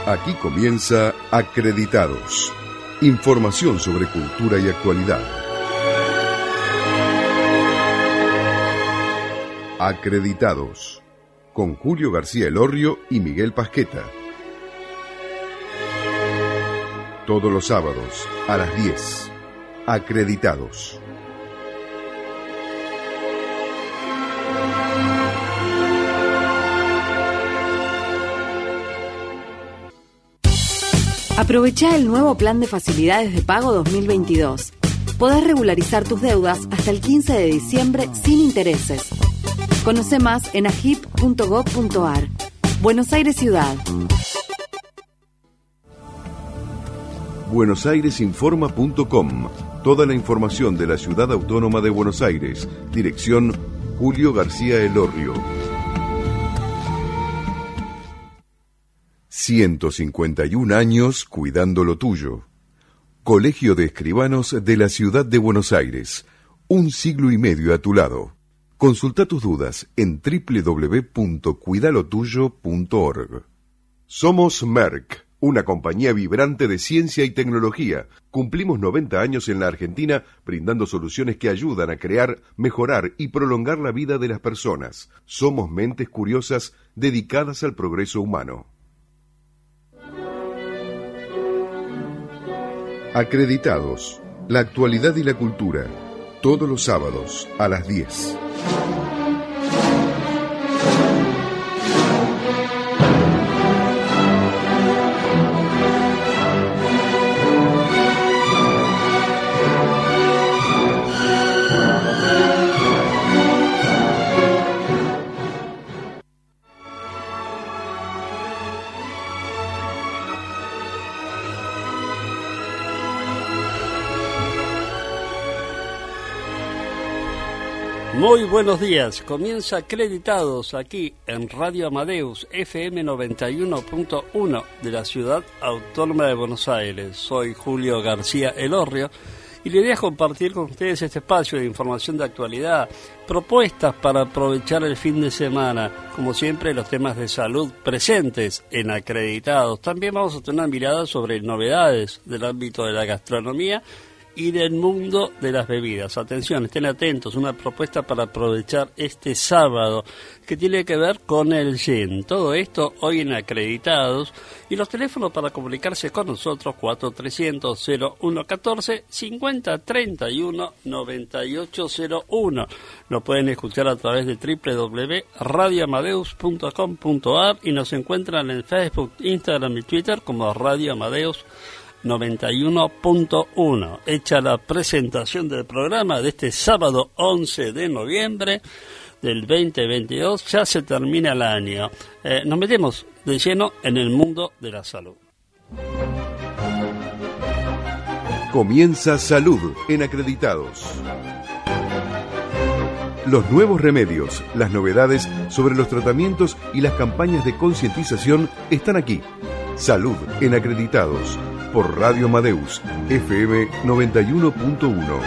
Aquí comienza Acreditados. Información sobre cultura y actualidad. Acreditados. Con Julio García Elorrio y Miguel Pasqueta. Todos los sábados a las 10. Acreditados. Aprovechá el nuevo plan de facilidades de pago 2022. Podés regularizar tus deudas hasta el 15 de diciembre sin intereses. Conoce más en agip.gov.ar. Buenos Aires Ciudad. buenosaires-informa.com. Toda la información de la Ciudad Autónoma de Buenos Aires. Dirección Julio García Elorrio. 151 años cuidando lo tuyo. Colegio de Escribanos de la Ciudad de Buenos Aires. Un siglo y medio a tu lado. Consulta tus dudas en www.cuidalotuyo.org. Somos Merck, una compañía vibrante de ciencia y tecnología. Cumplimos 90 años en la Argentina brindando soluciones que ayudan a crear, mejorar y prolongar la vida de las personas. Somos mentes curiosas dedicadas al progreso humano. Acreditados. La actualidad y la cultura. Todos los sábados a las 10. Muy buenos días, comienza Acreditados aquí en Radio Amadeus FM 91.1 de la Ciudad Autónoma de Buenos Aires. Soy Julio García Elorrio y la idea es compartir con ustedes este espacio de información de actualidad, propuestas para aprovechar el fin de semana, como siempre los temas de salud presentes en Acreditados. También vamos a tener una mirada sobre novedades del ámbito de la gastronomía y del mundo de las bebidas. Atención, estén atentos, una propuesta para aprovechar este sábado que tiene que ver con el gin. Todo esto hoy en Acreditados y los teléfonos para comunicarse con nosotros 4300-0114 5031-9801. Lo pueden escuchar a través de www.radioamadeus.com.ar y nos encuentran en Facebook, Instagram y Twitter como Radio Amadeus 91.1. Hecha la presentación del programa de este sábado 11 de noviembre del 2022, ya se termina el año. Nos metemos de lleno en el mundo de la salud. Comienza Salud en Acreditados. Los nuevos remedios, las novedades sobre los tratamientos y las campañas de concientización están aquí. Salud en Acreditados. Por Radio Amadeus, FM 91.1.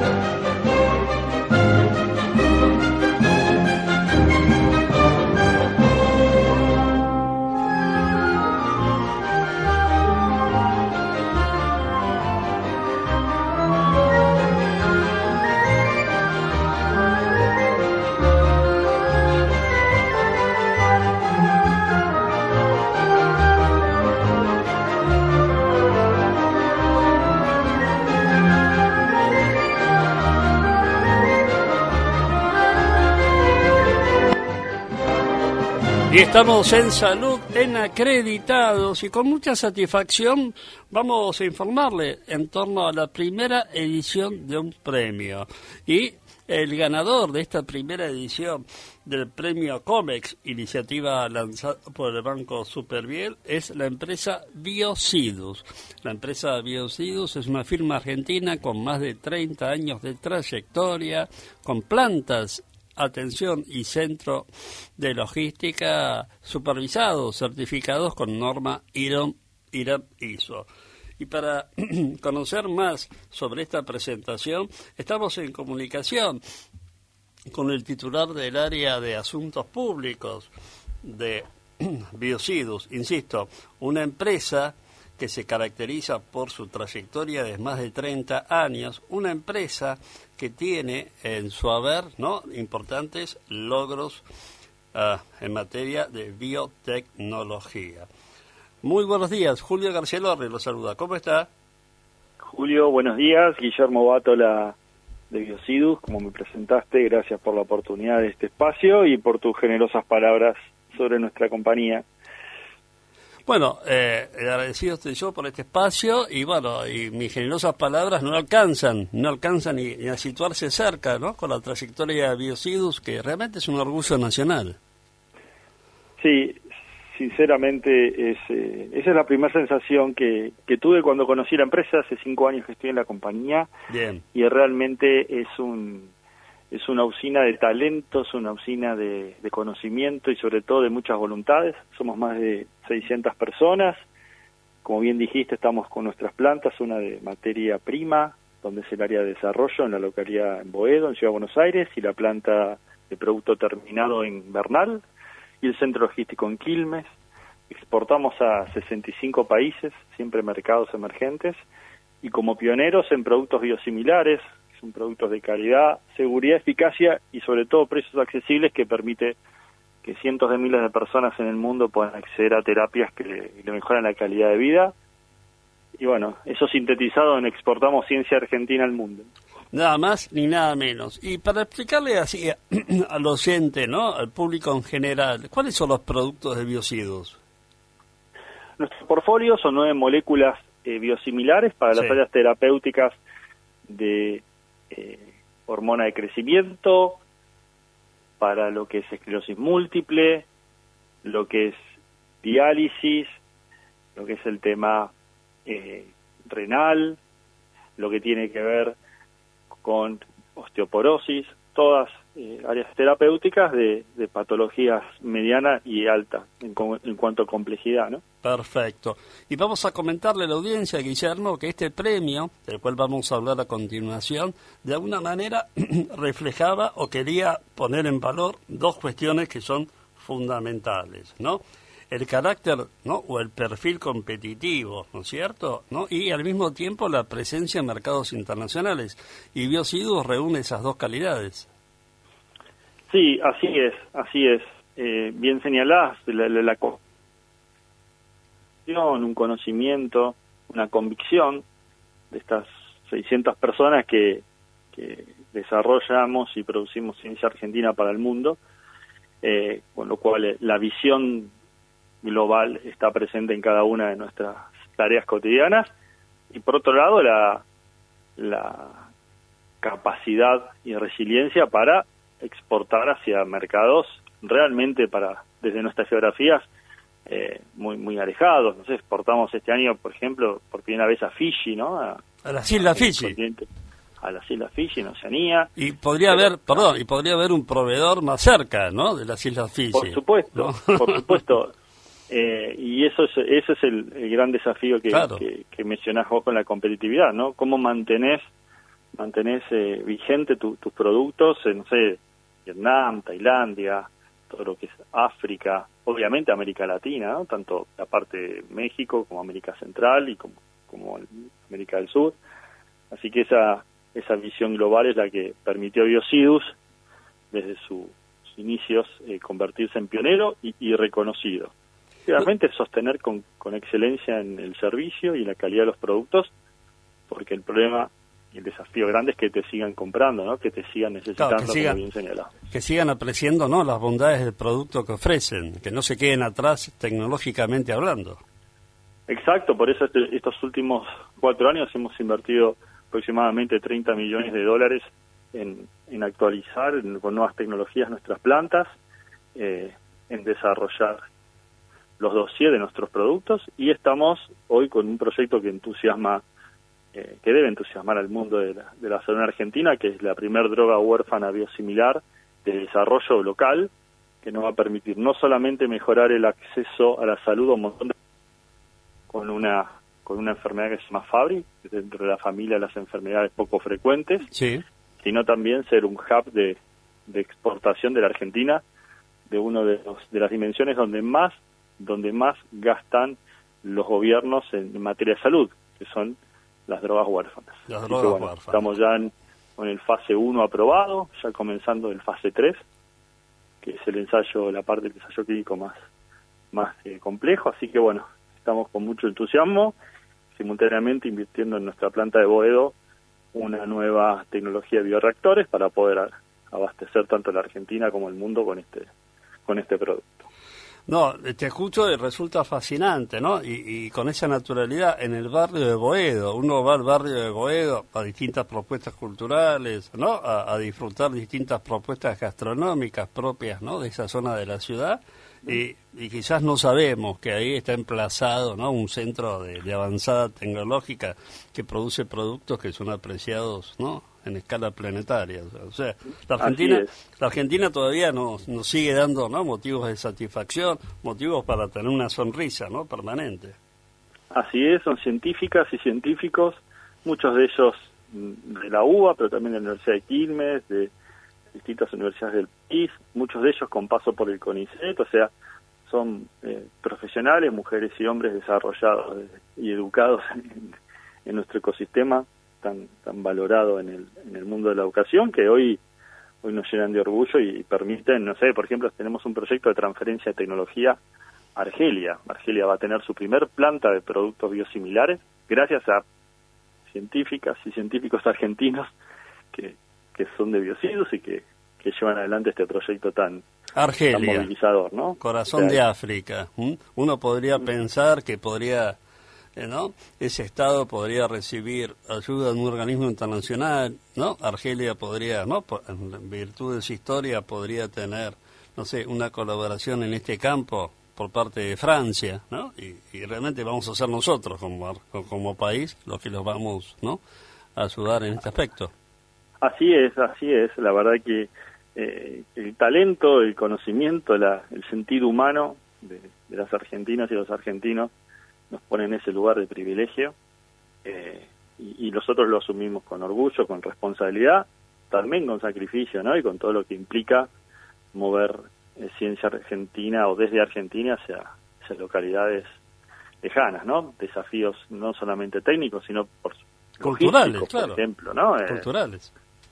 Y estamos en Salud en Acreditados y con mucha satisfacción vamos a informarle en torno a la primera edición de un premio. Y el ganador de esta primera edición del premio COMEX, iniciativa lanzada por el Banco Superviel, es la empresa Biocidus. La empresa Biocidus es una firma argentina con más de 30 años de trayectoria, con plantas, atención y centro de logística supervisados, certificados con norma ISO. Y para conocer más sobre esta presentación, estamos en comunicación con el titular del área de Asuntos Públicos de Biocidus, insisto, una empresa que se caracteriza por su trayectoria de más de 30 años, una empresa que tiene en su haber, ¿no?, importantes logros en materia de biotecnología. Muy buenos días, Julio Garcialorri lo saluda. ¿Cómo está? Julio, buenos días. Guillermo Bátola de Biocidus, como me presentaste, gracias por la oportunidad de este espacio y por tus generosas palabras sobre nuestra compañía. Bueno, agradecido estoy yo por este espacio y bueno, y mis generosas palabras no alcanzan ni a situarse cerca, ¿no?, con la trayectoria de Biocidus, que realmente es un orgullo nacional. Sí, sinceramente esa es la primera sensación que tuve cuando conocí la empresa. Hace 5 años que estoy en la compañía. Bien. Y realmente es una usina de talentos, una usina de conocimiento y sobre todo de muchas voluntades. Somos más de 600 personas. Como bien dijiste, estamos con nuestras plantas, una de materia prima, donde es el área de desarrollo en la localidad en Boedo, en Ciudad de Buenos Aires, y la planta de producto terminado en Bernal, y el centro logístico en Quilmes. Exportamos a 65 países, siempre mercados emergentes, y como pioneros en productos biosimilares, que son productos de calidad, seguridad, eficacia y sobre todo precios accesibles que permite que cientos de miles de personas en el mundo puedan acceder a terapias que le mejoran la calidad de vida. Y bueno, eso sintetizado en Exportamos Ciencia Argentina al mundo. Nada más ni nada menos. Y para explicarle así al oyente, ¿no?, al público en general, ¿cuáles son los productos de Biocidus? Nuestro portfolio son 9 moléculas biosimilares para las áreas terapéuticas de hormona de crecimiento, para lo que es esclerosis múltiple, lo que es diálisis, lo que es el tema renal, lo que tiene que ver con osteoporosis, todas áreas terapéuticas de patologías mediana y alta en cuanto a complejidad, ¿no? Perfecto. Y vamos a comentarle a la audiencia, Guillermo, que este premio, del cual vamos a hablar a continuación, de alguna manera reflejaba o quería poner en valor 2 cuestiones que son fundamentales, ¿no? El carácter, ¿no?, o el perfil competitivo, ¿no es cierto?, ¿no?, y al mismo tiempo la presencia en mercados internacionales. Y Biocidus reúne esas 2 calidades. Sí, así es. Bien señalás, un conocimiento, una convicción de estas 600 personas que desarrollamos y producimos ciencia argentina para el mundo, con lo cual la visión global está presente en cada una de nuestras tareas cotidianas, y por otro lado la capacidad y resiliencia para exportar hacia mercados realmente desde nuestras geografías muy alejados. Nos exportamos este año, por ejemplo, por primera vez a Fiji, ¿no? A las Islas Fiji. A las Islas Fiji, en Oceanía. Y podría haber un proveedor más cerca, ¿no?, de las Islas Fiji. Por supuesto, ¿no? Por supuesto. Y ese es el gran desafío que mencionás vos con la competitividad, ¿no? ¿Cómo mantenés vigente tus productos en, no sé, Vietnam, Tailandia, todo lo que es África, obviamente América Latina, ¿no?, tanto la parte de México como América Central y como América del Sur. Así que esa visión global es la que permitió a Biocidus, desde sus inicios, convertirse en pionero y reconocido. Realmente sostener con excelencia en el servicio y en la calidad de los productos, porque el problema y el desafío grande es que te sigan comprando, ¿no?, que te sigan necesitando, como bien señalado. Que sigan apreciando, ¿no?, las bondades del producto que ofrecen, que no se queden atrás tecnológicamente hablando. Exacto, por eso estos últimos 4 años hemos invertido aproximadamente $30 millones en actualizar con nuevas tecnologías nuestras plantas, en desarrollar los dossiers de nuestros productos, y estamos hoy con un proyecto que debe entusiasmar al mundo de la salud en Argentina, que es la primer droga huérfana biosimilar de desarrollo local, que nos va a permitir no solamente mejorar el acceso a la salud a un montón de con una enfermedad que se llama Fabry, dentro de la familia de las enfermedades poco frecuentes, sí, sino también ser un hub de exportación de la Argentina, de uno de las dimensiones donde más donde más gastan los gobiernos en materia de salud, que son las drogas huérfanas. Las drogas huérfanas. Estamos ya en el fase 1 aprobado, ya comenzando el fase 3, que es el ensayo, la parte del ensayo clínico más complejo, así que bueno, estamos con mucho entusiasmo, simultáneamente invirtiendo en nuestra planta de Boedo una nueva tecnología de bioreactores para poder abastecer tanto la Argentina como el mundo con este producto. No, te escucho y resulta fascinante, ¿no? Y con esa naturalidad en el barrio de Boedo, uno va al barrio de Boedo a distintas propuestas culturales, ¿no? A disfrutar distintas propuestas gastronómicas propias, ¿no? De esa zona de la ciudad y quizás no sabemos que ahí está emplazado, ¿no? Un centro de avanzada tecnológica que produce productos que son apreciados, ¿no? En escala planetaria. O sea, la Argentina todavía nos sigue dando, ¿no? Motivos de satisfacción, motivos para tener una sonrisa, ¿no? Permanente. Así es, son científicas y científicos, muchos de ellos de la UBA, pero también de la Universidad de Quilmes, de distintas universidades del país, muchos de ellos con paso por el CONICET, o sea, son profesionales, mujeres y hombres desarrollados y educados en nuestro ecosistema tan valorado en el mundo de la educación, que hoy nos llenan de orgullo y permiten, no sé, por ejemplo, tenemos un proyecto de transferencia de tecnología a Argelia. Argelia va a tener su primer planta de productos biosimilares gracias a científicas y científicos argentinos que son de Biocidos y que llevan adelante este proyecto tan movilizador, ¿no? Corazón de África. Uno podría pensar que podría, ¿no? Ese Estado podría recibir ayuda de un organismo internacional, ¿no? Argelia podría, ¿no? En virtud de su historia, podría tener, no sé, una colaboración en este campo por parte de Francia, ¿no? Y realmente vamos a ser nosotros como país los que los vamos, ¿no? A ayudar en este aspecto. Así es, la verdad que el talento, el conocimiento, el sentido humano de las argentinas y los argentinos nos pone en ese lugar de privilegio y nosotros lo asumimos con orgullo, con responsabilidad, también con sacrificio, ¿no? Y con todo lo que implica mover ciencia argentina o desde Argentina hacia localidades lejanas, ¿no? Desafíos no solamente técnicos, sino culturales, claro. Por ejemplo, ¿no? Culturales.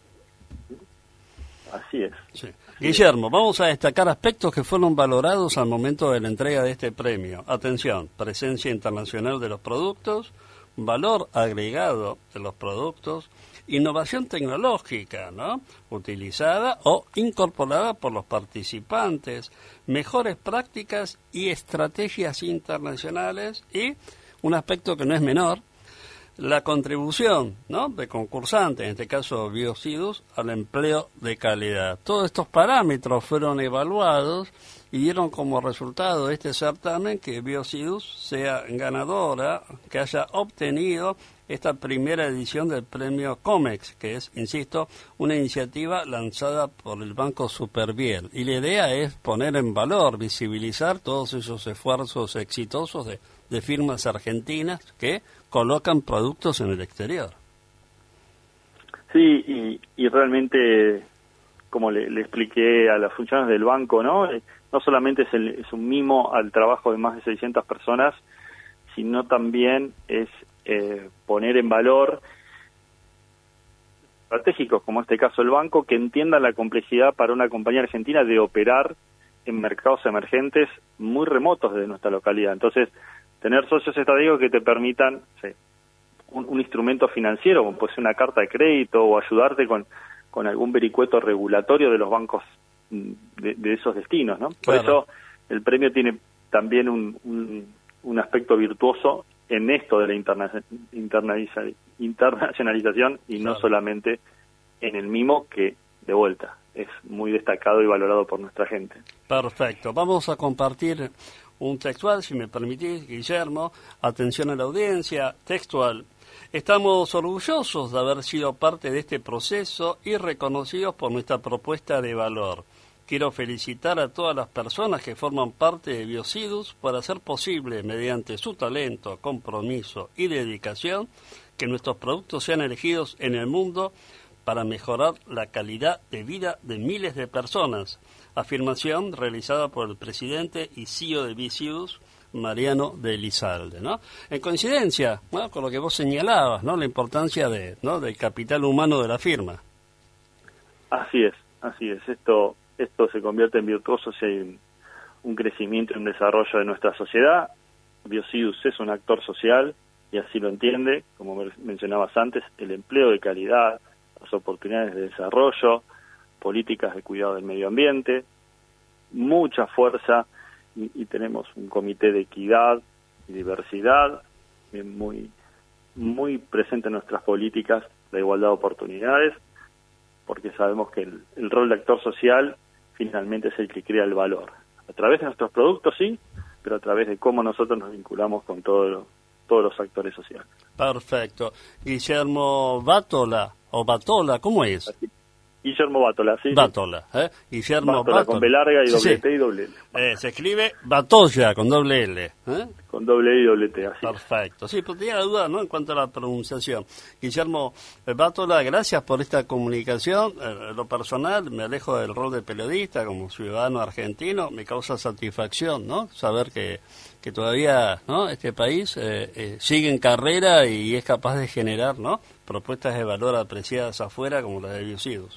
Así es. Sí. Guillermo, vamos a destacar aspectos que fueron valorados al momento de la entrega de este premio. Atención, presencia internacional de los productos, valor agregado de los productos, innovación tecnológica, ¿no? Utilizada o incorporada por los participantes, mejores prácticas y estrategias internacionales y un aspecto que no es menor, la contribución, ¿no? De concursantes, en este caso Biocidos, al empleo de calidad. Todos estos parámetros fueron evaluados y dieron como resultado de este certamen que Biocidos sea ganadora, que haya obtenido esta primera edición del premio COMEX, que es, insisto, una iniciativa lanzada por el Banco Superviel. Y la idea es poner en valor, visibilizar todos esos esfuerzos exitosos de firmas argentinas que colocan productos en el exterior. Sí, y realmente, como le expliqué a las funciones del banco, ¿no? No solamente es un mimo al trabajo de más de 600 personas, sino también es poner en valor estratégicos, como en este caso el banco, que entiendan la complejidad para una compañía argentina de operar en mercados emergentes muy remotos de nuestra localidad. Entonces, tener socios estratégicos que te permitan un instrumento financiero, como puede ser una carta de crédito, o ayudarte con algún vericueto regulatorio de los bancos de esos destinos, ¿no? Claro. Por eso el premio tiene también un aspecto virtuoso en esto de la internacionalización y no solamente en el mimo, que de vuelta es muy destacado y valorado por nuestra gente. Perfecto. Vamos a compartir un textual, si me permitís, Guillermo. Atención a la audiencia. Textual. Estamos orgullosos de haber sido parte de este proceso y reconocidos por nuestra propuesta de valor. Quiero felicitar a todas las personas que forman parte de Biocidos por hacer posible, mediante su talento, compromiso y dedicación, que nuestros productos sean elegidos en el mundo para mejorar la calidad de vida de miles de personas. afirmación realizada por el presidente y CEO de Visius, Mariano de Elizalde, ¿no? En coincidencia, ¿no?, con lo que vos señalabas, ¿no?, la importancia del capital humano de la firma. Así es. Esto se convierte en virtuoso si hay un crecimiento y un desarrollo de nuestra sociedad. Biocidus es un actor social y así lo entiende, como mencionabas antes, el empleo de calidad, las oportunidades de desarrollo, políticas de cuidado del medio ambiente, mucha fuerza y tenemos un comité de equidad y diversidad muy, muy presente en nuestras políticas de igualdad de oportunidades, porque sabemos que el rol de actor social finalmente es el que crea el valor. A través de nuestros productos, sí, pero a través de cómo nosotros nos vinculamos con todos los actores sociales. Perfecto. Guillermo Bátola, o Batola, ¿cómo es? Así. Guillermo Bátola, sí. Bátola, Guillermo Bátola. Con B larga y doble T y doble L. Se escribe Batolla con doble L. Con doble I y doble T, así. Perfecto. Sí, pero tenía la duda, ¿no?, en cuanto a la pronunciación. Guillermo Bátola, gracias por esta comunicación. Lo personal, me alejo del rol de periodista como ciudadano argentino. Me causa satisfacción, ¿no?, saber que todavía, ¿no?, este país sigue en carrera y es capaz de generar, ¿no?, propuestas de valor apreciadas afuera como las de Biocidus.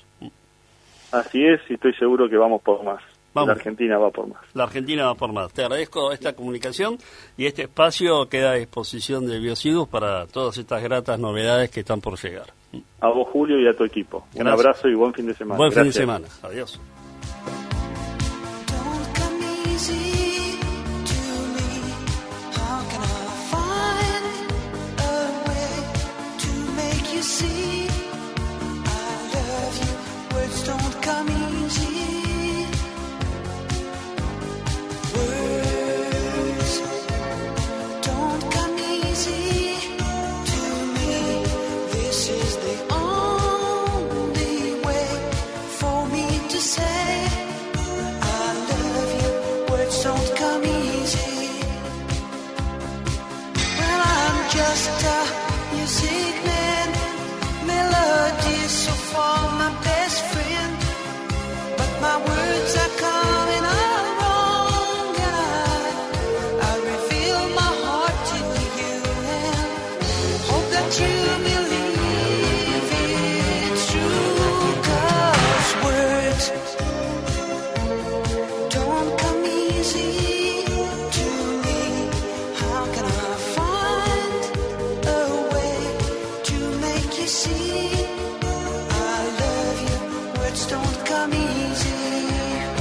Así es, y estoy seguro que vamos por más. Vamos. La Argentina va por más. La Argentina va por más. Te agradezco esta comunicación y este espacio queda a disposición de Biocidus para todas estas gratas novedades que están por llegar. A vos, Julio, y a tu equipo. Gracias. Un abrazo y buen fin de semana. Buen Gracias. fin de semana. Adiós. Don't come easy.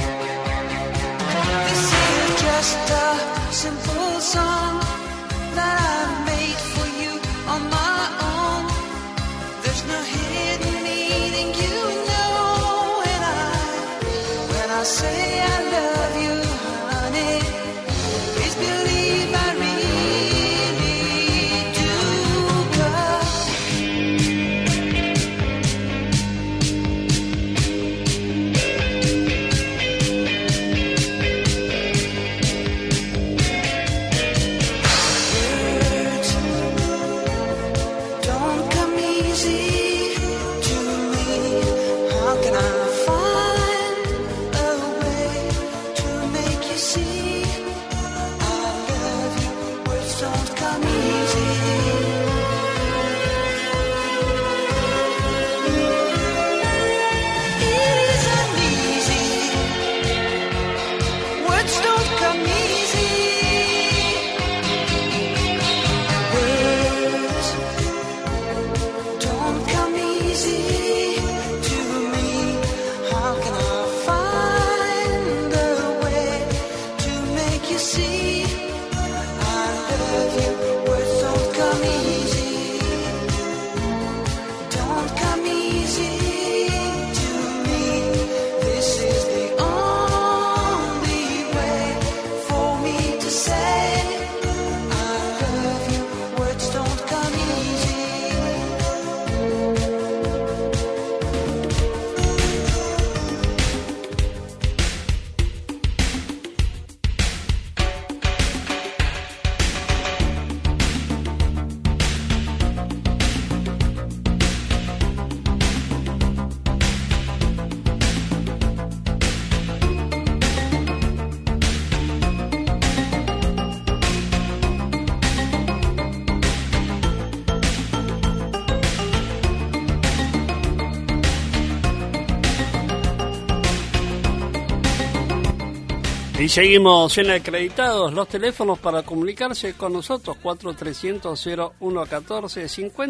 Y seguimos en Acreditados. Los teléfonos para comunicarse con nosotros: 4300-0114,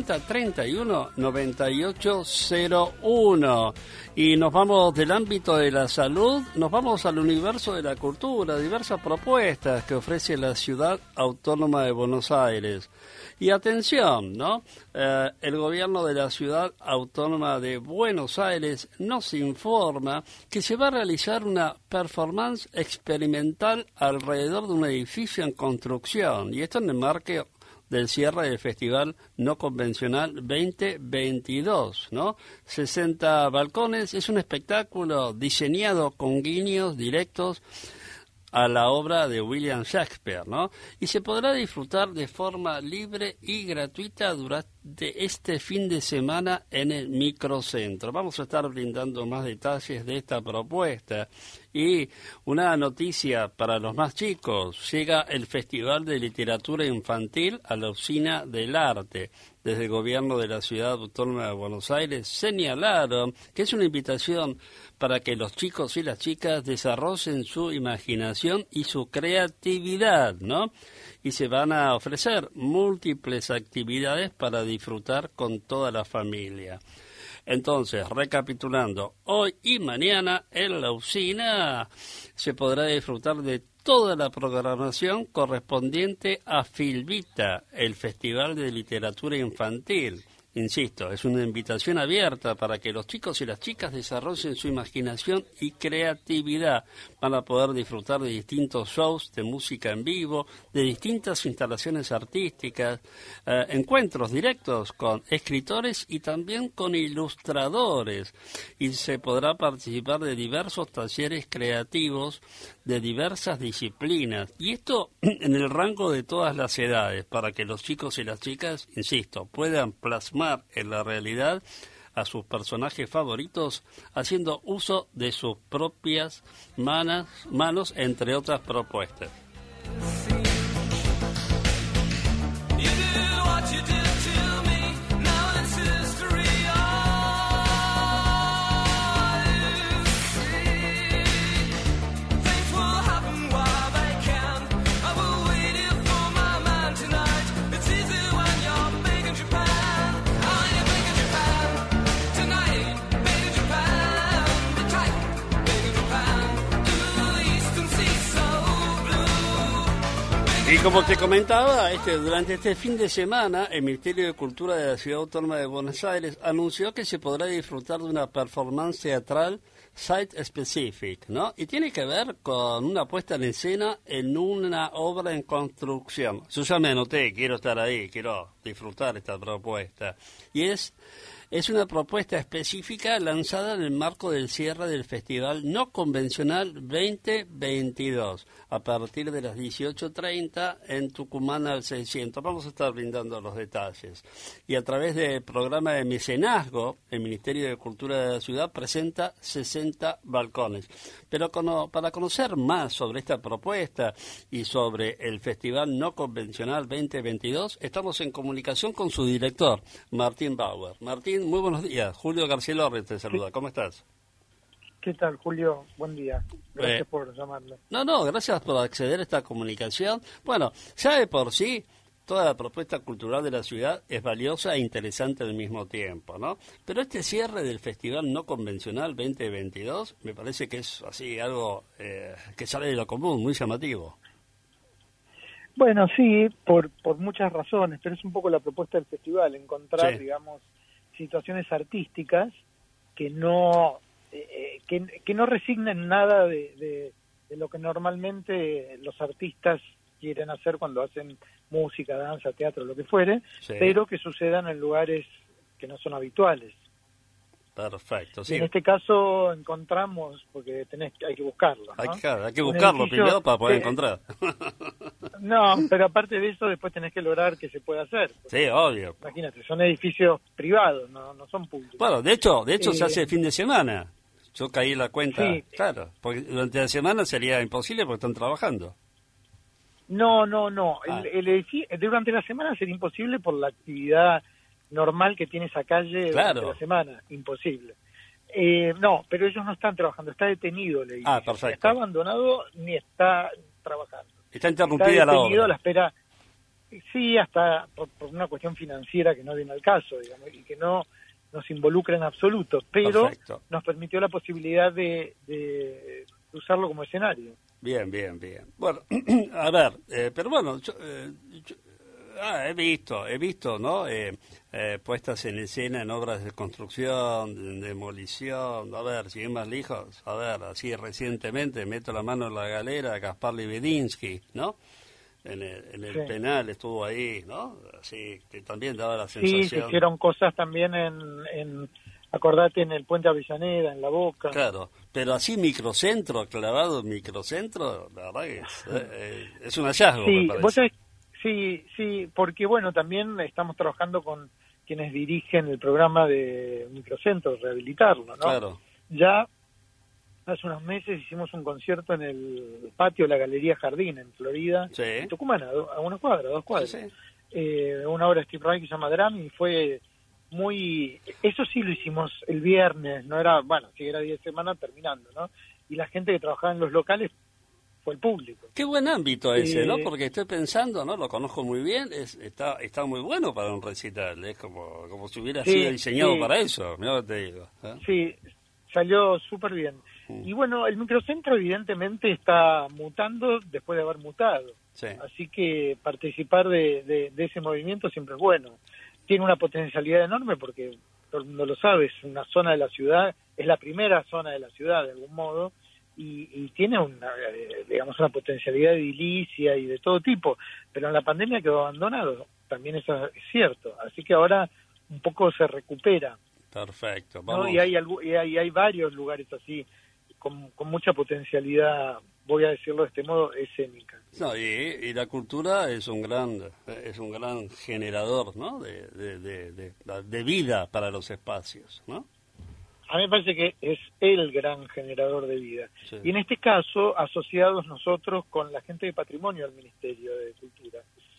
5031-9801. Y nos vamos del ámbito de la salud, nos vamos al universo de la cultura, diversas propuestas que ofrece la Ciudad Autónoma de Buenos Aires. Y atención, ¿no? El gobierno de la Ciudad Autónoma de Buenos Aires nos informa que se va a realizar una performance experimental alrededor de un edificio en construcción, y esto en el marco del cierre del Festival No Convencional 2022, ¿no? 60 balcones, es un espectáculo diseñado con guiños directos a la obra de William Shakespeare, ¿no? Y se podrá disfrutar de forma libre y gratuita durante este fin de semana en el microcentro. Vamos a estar brindando más detalles de esta propuesta. Y una noticia para los más chicos: llega el Festival de Literatura Infantil a la Usina del Arte. Desde el gobierno de la Ciudad Autónoma de Buenos Aires señalaron que es una invitación para que los chicos y las chicas desarrollen su imaginación y su creatividad, ¿no? Y se van a ofrecer múltiples actividades para disfrutar con toda la familia. Entonces, recapitulando, hoy y mañana en la usina se podrá disfrutar de toda la programación correspondiente a Filvita, el Festival de Literatura Infantil. Insisto, es una invitación abierta para que los chicos y las chicas desarrollen su imaginación y creatividad. Van a poder disfrutar de distintos shows de música en vivo, de distintas instalaciones artísticas, encuentros directos con escritores y también con ilustradores. Y se podrá participar de diversos talleres creativos de diversas disciplinas. Y esto en el rango de todas las edades, para que los chicos y las chicas, insisto, puedan plasmar en la realidad a sus personajes favoritos, haciendo uso de sus propias manos, entre otras propuestas. Y como te comentaba, durante este fin de semana, el Ministerio de Cultura de la Ciudad Autónoma de Buenos Aires anunció que se podrá disfrutar de una performance teatral site specific, ¿no? Y tiene que ver con una puesta en escena en una obra en construcción. Yo ya me anoté, quiero estar ahí, quiero disfrutar esta propuesta. Y es una propuesta específica lanzada en el marco del cierre del Festival No Convencional 2022, a partir de las 18:30 en Tucumán al 600. Vamos a estar brindando los detalles. Y a través del programa de mecenazgo, el Ministerio de Cultura de la Ciudad presenta 60 balcones. Pero para conocer más sobre esta propuesta y sobre el Festival No Convencional 2022, estamos en comunicación con su director, Martín Bauer. Martín, muy buenos días. Julio García te saluda. ¿Cómo estás? ¿Qué tal, Julio? Buen día. Gracias por llamarme. No, gracias por acceder a esta comunicación. Bueno, ya de por sí, toda la propuesta cultural de la ciudad es valiosa e interesante al mismo tiempo, ¿no? Pero este cierre del Festival No Convencional 2022 me parece que es así algo que sale de lo común, muy llamativo. Bueno, sí, por muchas razones, pero es un poco la propuesta del festival, encontrar, sí, digamos, situaciones artísticas que no resignen nada de lo que normalmente los artistas quieren hacer cuando hacen música, danza, teatro, lo que fuere, sí, pero que sucedan en lugares que no son habituales. Perfecto, sí. En este caso encontramos, porque hay que buscarlo, ¿no? Hay que buscarlo primero para poder encontrar. No, pero aparte de eso, después tenés que lograr que se pueda hacer. Sí, obvio. Imagínate, son edificios privados, no son públicos. Bueno, de hecho se hace el fin de semana. Yo caí en la cuenta, sí, claro, porque durante la semana sería imposible porque están trabajando. No. Durante la semana sería imposible por la actividad normal que tiene esa calle, claro, durante la semana, imposible. No, pero ellos no están trabajando, está detenido el edificio. Ah, perfecto. Ni está abandonado ni está trabajando. Está interrumpida la obra. A la espera, sí, hasta por una cuestión financiera que no viene al caso, digamos, y que no nos involucra en absoluto, pero Perfecto. nos permitió la posibilidad de usarlo como escenario. Bien. Bueno, a ver, pero bueno, he visto, ¿no? Puestas en escena en obras de construcción, de demolición. A ver, si es más lejos, a ver, así recientemente meto la mano en la galera a Gaspar Libedinsky, ¿no? En el Sí. penal estuvo ahí, ¿no? Así que también daba la Sí, sensación. se hicieron cosas también acordate, en el Puente Avellaneda, en La Boca. Claro, pero así microcentro, clavado en microcentro, la verdad que es un hallazgo, Sí, me parece. vos sabés, sí, porque bueno, también estamos trabajando con quienes dirigen el programa de microcentros, rehabilitarlo, ¿no? Claro. Ya hace unos meses hicimos un concierto en el patio de la Galería Jardín, en Florida, Sí. en Tucumán, a una cuadra, 2 cuadras. Sí. Una obra de Steve Reich que se llama Drama, y fue muy... Eso sí lo hicimos el viernes, no era, bueno, sí era 10 semanas terminando, ¿no? Y la gente que trabajaba en los locales fue el público. Qué buen ámbito ese, ¿no? Porque estoy pensando, ¿no? Lo conozco muy bien, está muy bueno para un recital, es como si hubiera sido diseñado para eso, mira lo que te digo. Sí, salió súper bien. Y bueno, el microcentro evidentemente está mutando después de haber mutado. Sí. Así que participar de ese movimiento siempre es bueno. Tiene una potencialidad enorme porque, todo el mundo lo sabe, es una zona de la ciudad, es la primera zona de la ciudad de algún modo, y tiene una potencialidad edilicia y de todo tipo, pero en la pandemia quedó abandonado, también eso es cierto. Así que ahora un poco se recupera. Perfecto. ¿No? Vamos. Y hay varios lugares así, con mucha potencialidad, voy a decirlo de este modo, escénica. No, y la cultura es un gran generador, ¿no? de vida para los espacios, ¿no? A mí me parece que es el gran generador de vida. Sí. Y en este caso, asociados nosotros con la gente de patrimonio del Ministerio de Cultura.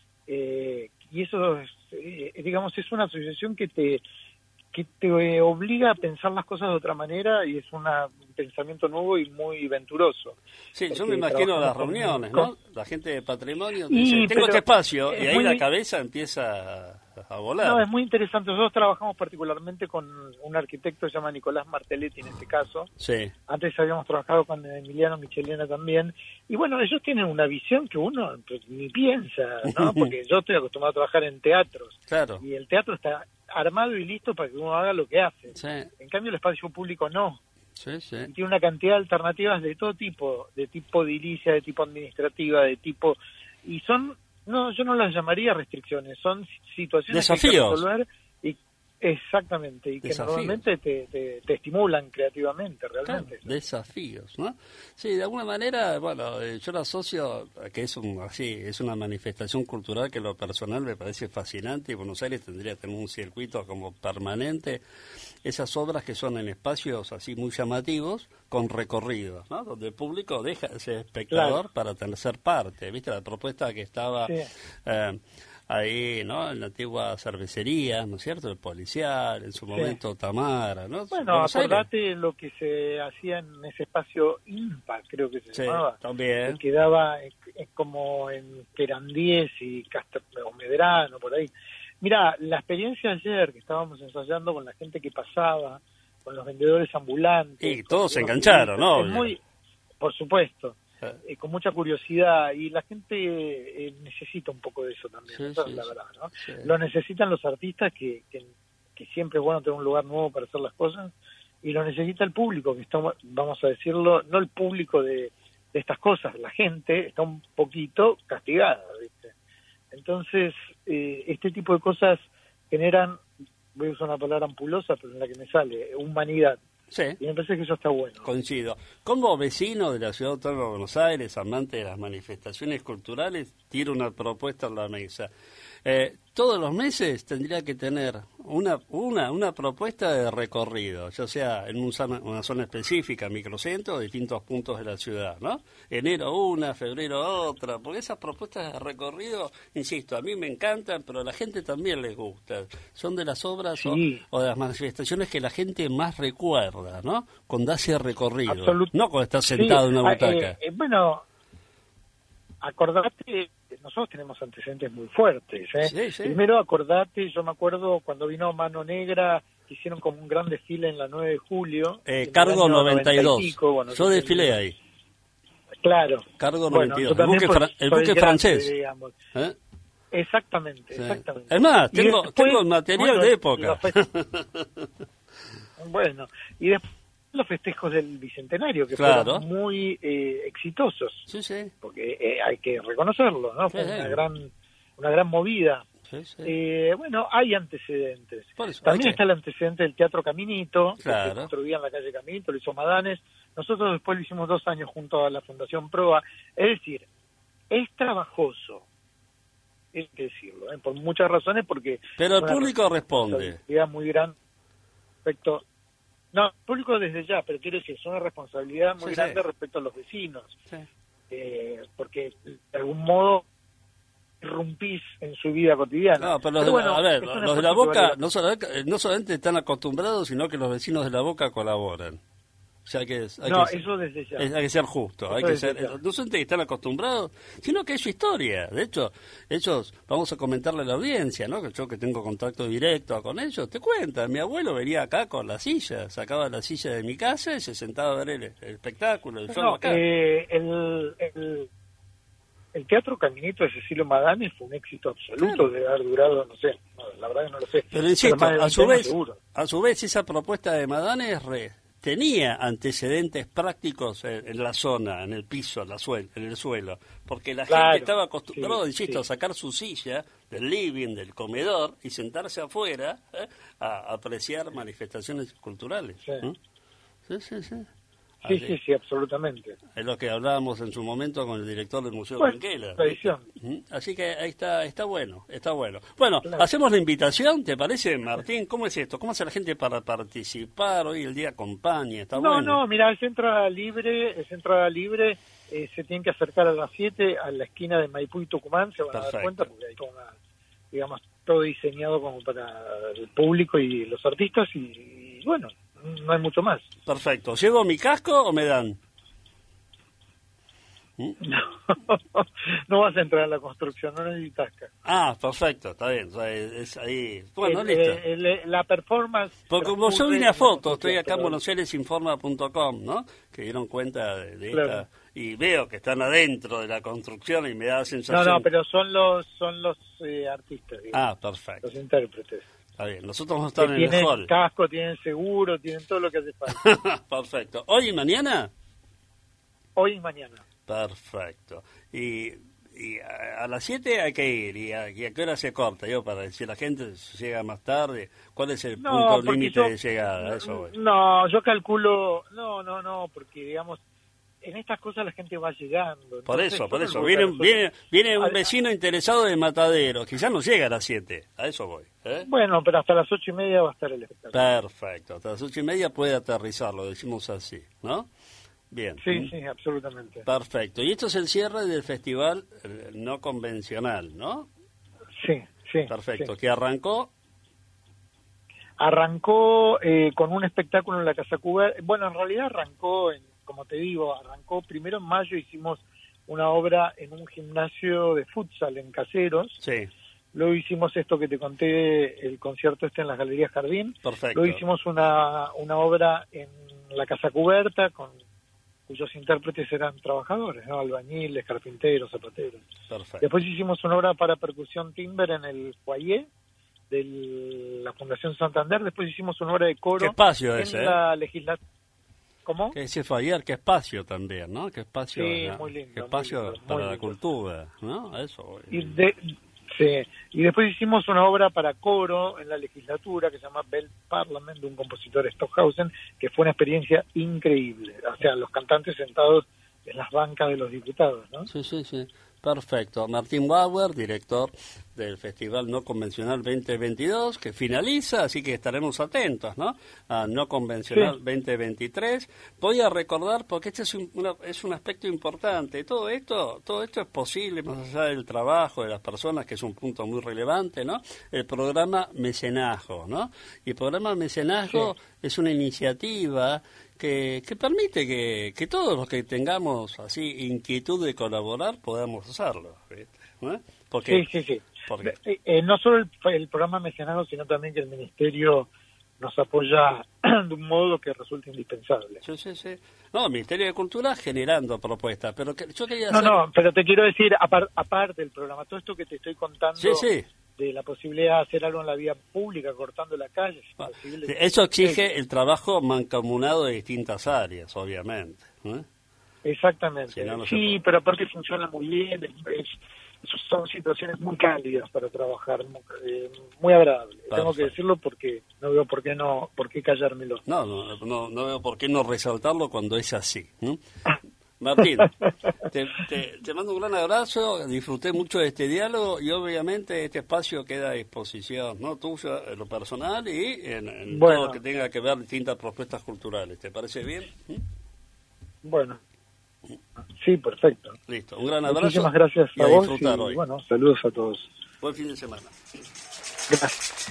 Y eso, es una asociación que te obliga a pensar las cosas de otra manera, y es un pensamiento nuevo y muy venturoso. Sí, yo Porque me imagino las reuniones, ¿no? La gente de patrimonio dice, tengo este espacio, y ahí la cabeza empieza a volar. No, es muy interesante. Nosotros trabajamos particularmente con un arquitecto que se llama Nicolás Martelletti en este caso. Sí. Antes habíamos trabajado con Emiliano Michelena también. Y bueno, ellos tienen una visión que uno ni piensa, ¿no? Porque yo estoy acostumbrado a trabajar en teatros. Claro. Y el teatro está armado y listo para que uno haga lo que hace. Sí. En cambio, el espacio público no. Sí. Y tiene una cantidad de alternativas de todo tipo, de tipo edilicia, de tipo administrativa, de tipo... Y son... No, yo no las llamaría restricciones, son situaciones desafíos. Que hay que resolver, y exactamente, y Desafíos. que normalmente te estimulan creativamente, realmente. Claro, desafíos, ¿no? Sí, de alguna manera, bueno, yo lo asocio a que es una manifestación cultural que en lo personal me parece fascinante, y Buenos Aires tendría que tener un circuito como permanente, esas obras que son en espacios así muy llamativos, con recorridos, ¿no? Donde el público deja de ser espectador para ser parte. ¿Viste la propuesta que estaba ahí, ¿no? En la antigua cervecería, ¿no es cierto? El Policial, en su momento Tamara, ¿no? Bueno, acordate lo que se hacía en ese espacio INPA, creo que se llamaba. También. Que quedaba como en Querandíes y o Medrano, por ahí. Mira, la experiencia ayer que estábamos ensayando con la gente que pasaba, con los vendedores ambulantes. Y todos se engancharon, ¿no? Es muy, por supuesto, con mucha curiosidad, y la gente necesita un poco de eso también, esa es la verdad, ¿no? Sí. Lo necesitan los artistas, que siempre es bueno tener un lugar nuevo para hacer las cosas, y lo necesita el público, que está, vamos a decirlo, no el público de estas cosas, la gente está un poquito castigada, ¿viste? Entonces, este tipo de cosas generan, voy a usar una palabra ampulosa, pero en la que me sale, humanidad. Sí. Y me parece que eso está bueno. Coincido. Como vecino de la Ciudad Autónoma de Buenos Aires, amante de las manifestaciones culturales, tiro una propuesta en la mesa. todos los meses tendría que tener una propuesta de recorrido, ya sea en una zona específica, microcentro, distintos puntos de la ciudad, ¿no? Enero una, febrero otra, porque esas propuestas de recorrido, insisto, a mí me encantan, pero a la gente también les gusta. Son de las obras Sí. o de las manifestaciones que la gente más recuerda, ¿no? Cuando hace recorrido, no cuando está Sí, sentado en una butaca. Bueno, acordate, nosotros tenemos antecedentes muy fuertes. Sí, sí. Primero, acordate, yo me acuerdo cuando vino Mano Negra, que hicieron como un gran desfile en la 9 de julio. en Cargo el año 92. 90 y pico, bueno, Yo desfilé ahí. Claro. Cargo Bueno, 92. yo también El soy buque grande, francés. digamos. ¿Eh? Exactamente, Sí. exactamente. Es más, Y tengo después, el material bueno, de época. Bueno, y después los festejos del Bicentenario, que Claro. fueron muy exitosos, Sí, sí. porque hay que reconocerlo, ¿no? Fue Sí, sí. una gran movida. Sí, sí. Bueno, hay antecedentes. Por eso, También hay que- está el antecedente del Teatro Caminito, que Claro. se construía en la calle Caminito, lo hizo Madanes. Nosotros después lo hicimos 2 años junto a la Fundación Proa. Es decir, es trabajoso, hay que decirlo, por muchas razones, porque... Pero el una público responde. responsabilidad muy grande respecto... No, el público desde ya, pero quiero decir, es una responsabilidad muy Sí, sí. grande respecto a los vecinos, Sí. porque de algún modo irrumpís en su vida cotidiana. No, pero bueno, a ver, es un los de la esfuerzo que Boca vale no solamente están acostumbrados, sino que los vecinos de la Boca colaboran. O sea, eso desde ya. hay que ser justo, hay Eso que desde ser, ya. no solamente que están acostumbrados, sino que es su historia. De hecho, ellos, vamos a comentarle a la audiencia, ¿no? Que yo que tengo contacto directo con ellos, te cuentan, mi abuelo venía acá con la silla, sacaba la silla de mi casa y se sentaba a ver el espectáculo, el show No, acá. el Teatro Caminito de Cecilio Madanes fue un éxito absoluto, Claro. de haber durado, no sé, la verdad que no lo sé. Pero insisto, más de 20 años seguro. a su vez esa propuesta de Madanes tenía antecedentes prácticos en la zona, en el piso, en el suelo, porque la Claro, gente estaba acostumbrada, sí, insisto, sí. a sacar su silla del living, del comedor y sentarse afuera a apreciar manifestaciones culturales. Sí. ¿Mm? Sí, sí, sí. Sí, sí, absolutamente. Es lo que hablábamos en su momento con el director del Museo Bueno, Benguela. tradición. Así que ahí está bueno, está bueno. Bueno, Claro. hacemos la invitación, ¿te parece, Martín? ¿Cómo es esto? ¿Cómo hace la gente para participar? Hoy el día acompaña, está bueno. No, mira, es entrada libre, se tienen que acercar a las 7 a la esquina de Maipú y Tucumán, se van a Perfecto. dar cuenta porque hay toda digamos, todo diseñado como para el público y los artistas y bueno, no hay mucho más. Perfecto. ¿Llevo mi casco o me dan? No vas a entrar en la construcción, no necesitas casco. Ah, perfecto, está bien. O sea, es ahí. Bueno, listo. La performance... Porque como yo transcurre vine a en la foto, estoy construcción, acá en pero- buenosaires.informa.com, ¿no? Que dieron cuenta de Claro. esta. Y veo que están adentro de la construcción y me da la sensación. No, pero son los artistas, digamos, Ah, perfecto. los intérpretes. Está bien. Nosotros vamos a Que estar en el tienen hall. casco, tienen seguro, tienen todo lo que hace falta. Perfecto. ¿Hoy y mañana? Hoy y mañana. Perfecto. Y a las 7 hay que ir. ¿Y a qué hora se corta? Yo, para decir, la gente llega más tarde. ¿Cuál es el punto porque límite yo- de llegada? A eso voy. No, yo calculo... No, porque digamos, en estas cosas la gente va llegando. Por Entonces, eso, yo por eso. calculo que a Viene un Ad- vecino interesado de Matadero. Quizás no llega a las 7. A eso voy. Bueno, pero hasta las 8:30 va a estar el espectáculo. Perfecto. Hasta las 8:30 puede aterrizar, lo decimos así, ¿no? Bien. Sí, sí, absolutamente. Perfecto. Y esto es el cierre del festival no convencional, ¿no? Sí, sí. Perfecto. sí. Que arrancó. Arrancó con un espectáculo en la Casa Cubierta. Bueno, en realidad como te digo, arrancó primero en mayo, hicimos una obra en un gimnasio de futsal en Caseros. Sí. Luego hicimos esto que te conté, el concierto en las Galerías Jardín. Perfecto. Luego hicimos una obra en la Casa Cubierta, cuyos intérpretes eran trabajadores, ¿no? Albañiles, carpinteros, zapateros. Perfecto. Después hicimos una obra para percusión timber en el foyer de la Fundación Santander. Después hicimos una obra de coro Qué espacio en ese, la legislatura. ¿Cómo? Que ese fue ayer, qué espacio también, ¿no? Qué espacio, Sí, ¿no? muy lindo, Qué muy espacio lindo, muy para la lindo. cultura, ¿no? A eso voy. Y después hicimos una obra para coro en la legislatura que se llama Bell Parliament, de un compositor Stockhausen, que fue una experiencia increíble. O sea, los cantantes sentados en las bancas de los diputados, ¿no? Sí, sí, sí. Perfecto. Martín Bauer, director del Festival No Convencional 2022, que finaliza, así que estaremos atentos, ¿no? A No Convencional 2023. Voy a recordar, porque este es un aspecto importante. Todo esto es posible, más allá del trabajo de las personas, que es un punto muy relevante, ¿no? El programa Mecenazgo, ¿no? Y el programa Mecenazgo es una iniciativa que permite que todos los que tengamos así inquietud de colaborar podamos hacerlo, ¿viste? ¿Eh? Porque, sí. No solo el programa Mecenazgo, sino también que el Ministerio nos apoya de un modo que resulta indispensable. Sí. No, el Ministerio de Cultura generando propuestas, pero yo quería hacer... No, pero te quiero decir, aparte del programa, todo esto que te estoy contando... Sí. De la posibilidad de hacer algo en la vía pública, cortando la calle. Eso exige el trabajo mancomunado de distintas áreas, obviamente. Exactamente. Sí, pero aparte funciona muy bien. Son situaciones muy cálidas para trabajar, muy agradables. Perfecto. Tengo que decirlo porque no veo por qué callármelo. No veo por qué no resaltarlo cuando es así. Martín, te mando un gran abrazo, disfruté mucho de este diálogo y obviamente este espacio queda a disposición, ¿no? Tuyo en lo personal y en todo lo que tenga que ver distintas propuestas culturales. ¿Te parece bien? Bueno, sí, perfecto. Listo, un gran abrazo. Muchísimas gracias a vos y hoy. Bueno, saludos a todos. Buen fin de semana. Gracias.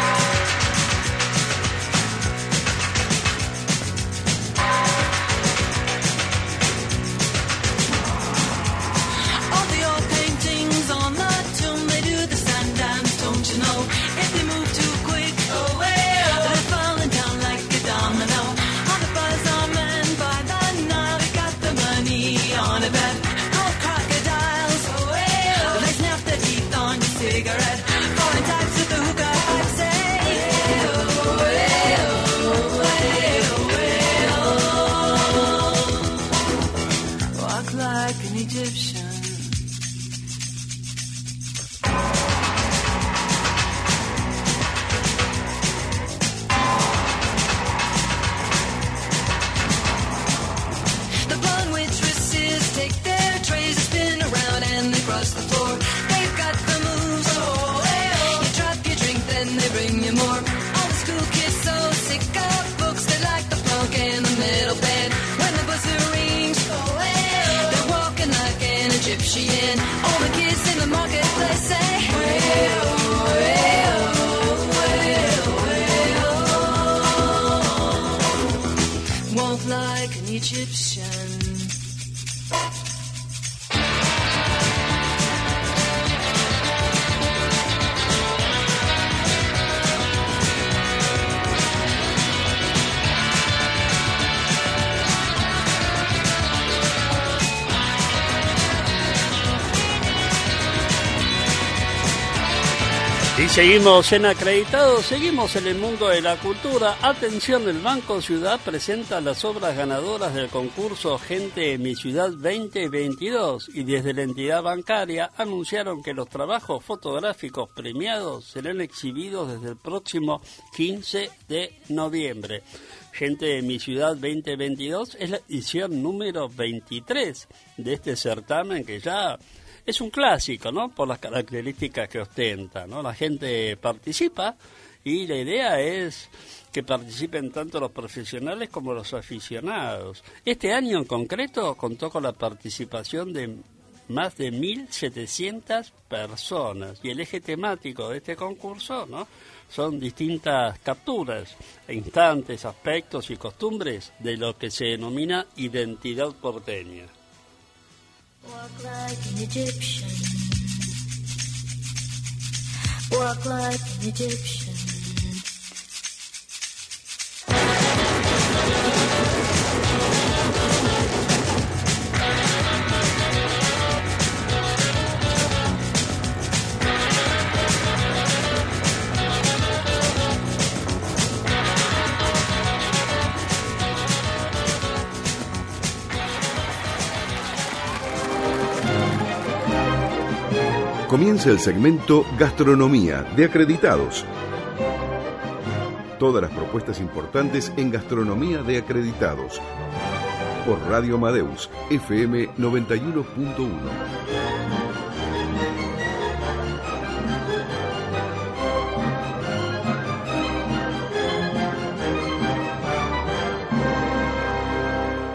Y seguimos en Acreditados, seguimos en el mundo de la cultura. Atención, el Banco Ciudad presenta las obras ganadoras del concurso Gente de mi Ciudad 2022 y desde la entidad bancaria anunciaron que los trabajos fotográficos premiados serán exhibidos desde el próximo 15 de noviembre. Gente de mi Ciudad 2022 es la edición número 23 de este certamen que ya... es un clásico, ¿no? Por las características que ostenta, ¿no? La gente participa y la idea es que participen tanto los profesionales como los aficionados. Este año en concreto contó con la participación de más de 1.700 personas y el eje temático de este concurso, ¿no? Son distintas capturas, instantes, aspectos y costumbres de lo que se denomina identidad porteña. Walk like an Egyptian. Walk like an Egyptian. Comienza el segmento Gastronomía de Acreditados. Todas las propuestas importantes en Gastronomía de Acreditados. Por Radio Amadeus, FM 91.1.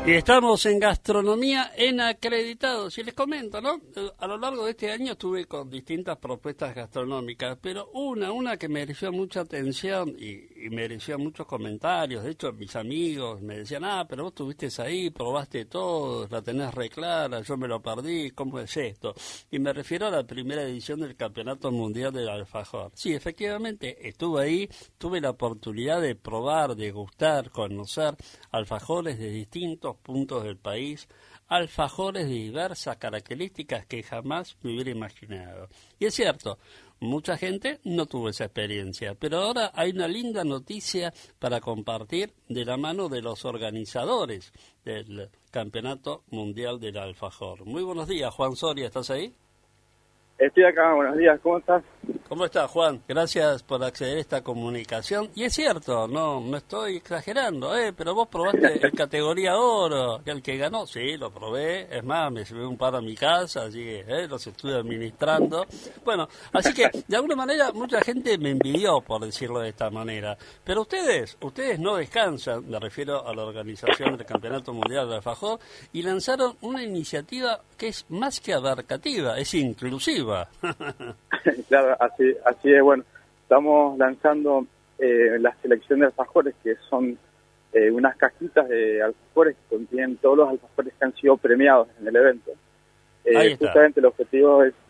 Y estamos en Gastronomía en Acreditados. Y les comento, ¿no? A lo largo de este año estuve con distintas propuestas gastronómicas, pero una que mereció mucha atención y mereció muchos comentarios. De hecho, mis amigos me decían, pero vos estuviste ahí, probaste todo, la tenés re clara, yo me lo perdí, ¿cómo es esto? Y me refiero a la primera edición del Campeonato Mundial del Alfajor. Sí, efectivamente, estuve ahí, tuve la oportunidad de probar, de gustar, conocer alfajores de distintos puntos del país, alfajores de diversas características que jamás me hubiera imaginado. Y es cierto, mucha gente no tuvo esa experiencia, pero ahora hay una linda noticia para compartir de la mano de los organizadores del Campeonato Mundial del Alfajor. Muy buenos días, Juan Soria, ¿estás ahí? Estoy acá, buenos días, ¿cómo estás? ¿Cómo estás, Juan? Gracias por acceder a esta comunicación. Y es cierto, no estoy exagerando, pero vos probaste el categoría oro, el que ganó. Sí, lo probé, es más, me llevé un par a mi casa, así que los estuve administrando. Bueno, así que de alguna manera mucha gente me envidió, por decirlo de esta manera. Pero ustedes no descansan, me refiero a la organización del Campeonato Mundial de Alfajor, y lanzaron una iniciativa que es más que abarcativa, es inclusiva. Claro, así es. Bueno, estamos lanzando la selección de alfajores, que son unas cajitas de alfajores que contienen todos los alfajores que han sido premiados en el evento. Justamente el objetivo es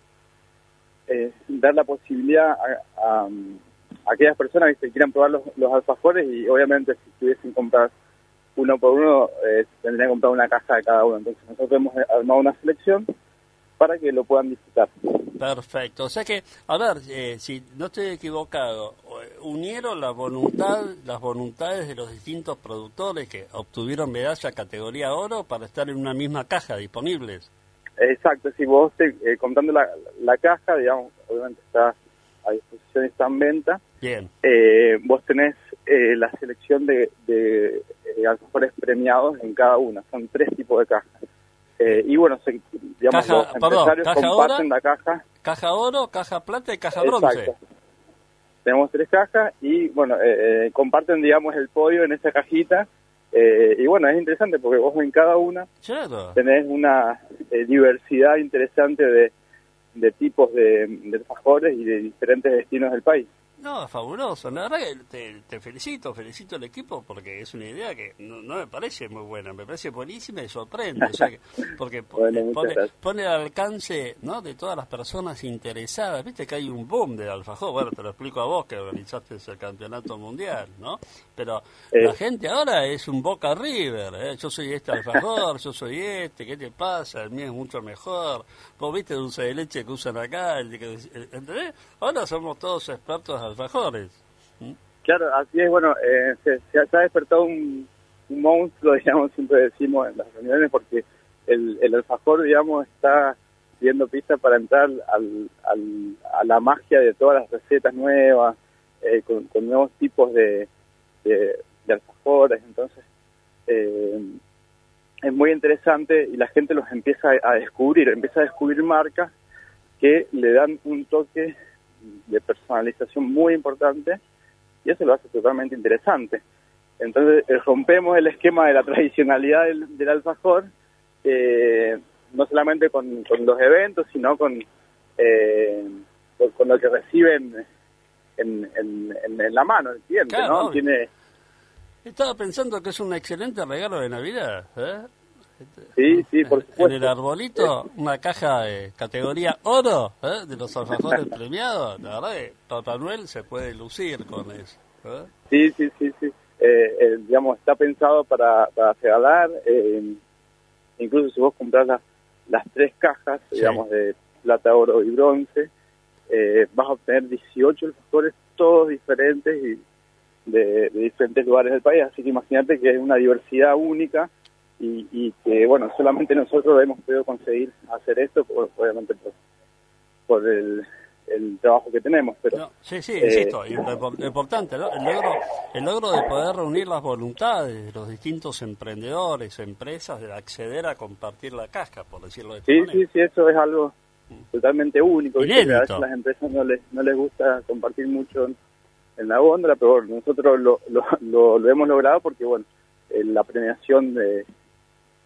dar la posibilidad a aquellas personas que quieran probar los alfajores, y obviamente si tuviesen que comprar uno por uno, tendrían que comprar una caja de cada uno. Entonces nosotros hemos armado una selección para que lo puedan disfrutar. Perfecto. O sea que, a ver, si no estoy equivocado, unieron las voluntades de los distintos productores que obtuvieron medalla categoría oro para estar en una misma caja disponibles. Exacto. Si vos comprando la caja, digamos, obviamente está a disposición y está en venta. Bien. Vos tenés la selección de alfajores premiados en cada una. Son 3 tipos de cajas. Y bueno, digamos, los empresarios comparten la caja. Caja oro, caja plata y caja bronce. Exacto. Tenemos 3 cajas y bueno, comparten, digamos, el podio en esa cajita. Y bueno, es interesante porque vos en cada una tenés una diversidad interesante de tipos de alfajores y de diferentes destinos del país. No, fabuloso. La verdad que te felicito al equipo, porque es una idea que no me parece muy buena, me parece buenísima y sorprende, o sea porque bueno, pone al alcance, ¿no?, de todas las personas interesadas. Viste que hay un boom del alfajor, bueno, te lo explico a vos que organizaste ese campeonato mundial, ¿no? Pero la gente ahora es un Boca River, yo soy este alfajor, yo soy este, ¿qué te pasa? El mío es mucho mejor. Vos viste el dulce de leche que usan acá, ¿entendés? Ahora somos todos expertos alfajores. Claro, así es. Bueno, se ha despertado un monstruo, digamos, siempre decimos en las reuniones, porque el alfajor, digamos, está pidiendo pista para entrar a la magia de todas las recetas nuevas, con nuevos tipos de alfajores. Entonces es muy interesante y la gente los empieza a descubrir marcas que le dan un toque de personalización muy importante, y eso lo hace totalmente interesante. Entonces rompemos el esquema de la tradicionalidad del alfajor, no solamente con los eventos, sino con lo que reciben en la mano el cliente, claro, ¿no? Tiene... Estaba pensando que es un excelente regalo de Navidad, ¿eh? Sí, por supuesto. En el arbolito, una caja de categoría oro, de los alfajores premiados. La verdad que Papá Noel se puede lucir con eso. Sí. Digamos, está pensado para regalar. Incluso si vos comprás las 3 cajas, digamos, de plata, oro y bronce, vas a obtener 18 alfajores, todos diferentes y de diferentes lugares del país. Así que imagínate que es una diversidad única. Y que, bueno, solamente nosotros hemos podido conseguir hacer esto, obviamente por el trabajo que tenemos. Pero no, sí, insisto, lo importante, ¿no? El logro de poder reunir las voluntades de los distintos emprendedores, empresas, de acceder a compartir la casca, por decirlo de esta manera. Sí, eso es algo totalmente único. Inédito. A veces las empresas no les gusta compartir mucho en la góndola, pero bueno, nosotros lo hemos logrado porque, bueno, la premiación de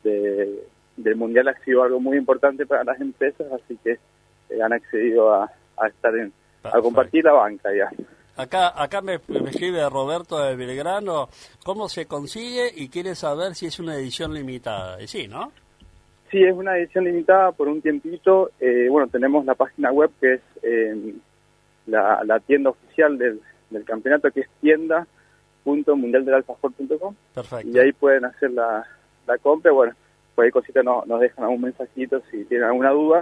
del Mundial ha sido algo muy importante para las empresas, así que han accedido a estar a compartir la banca ya. Acá me escribe Roberto de Belgrano, ¿cómo se consigue? Y quiere saber si es una edición limitada. Y sí, ¿no? Sí, es una edición limitada por un tiempito. Bueno, tenemos la página web que es la tienda oficial del campeonato, que es tienda.mundialdelalfajor.com. Perfecto. Y ahí pueden hacer la compra. Bueno, cualquier cosita nos dejan algún mensajito si tienen alguna duda.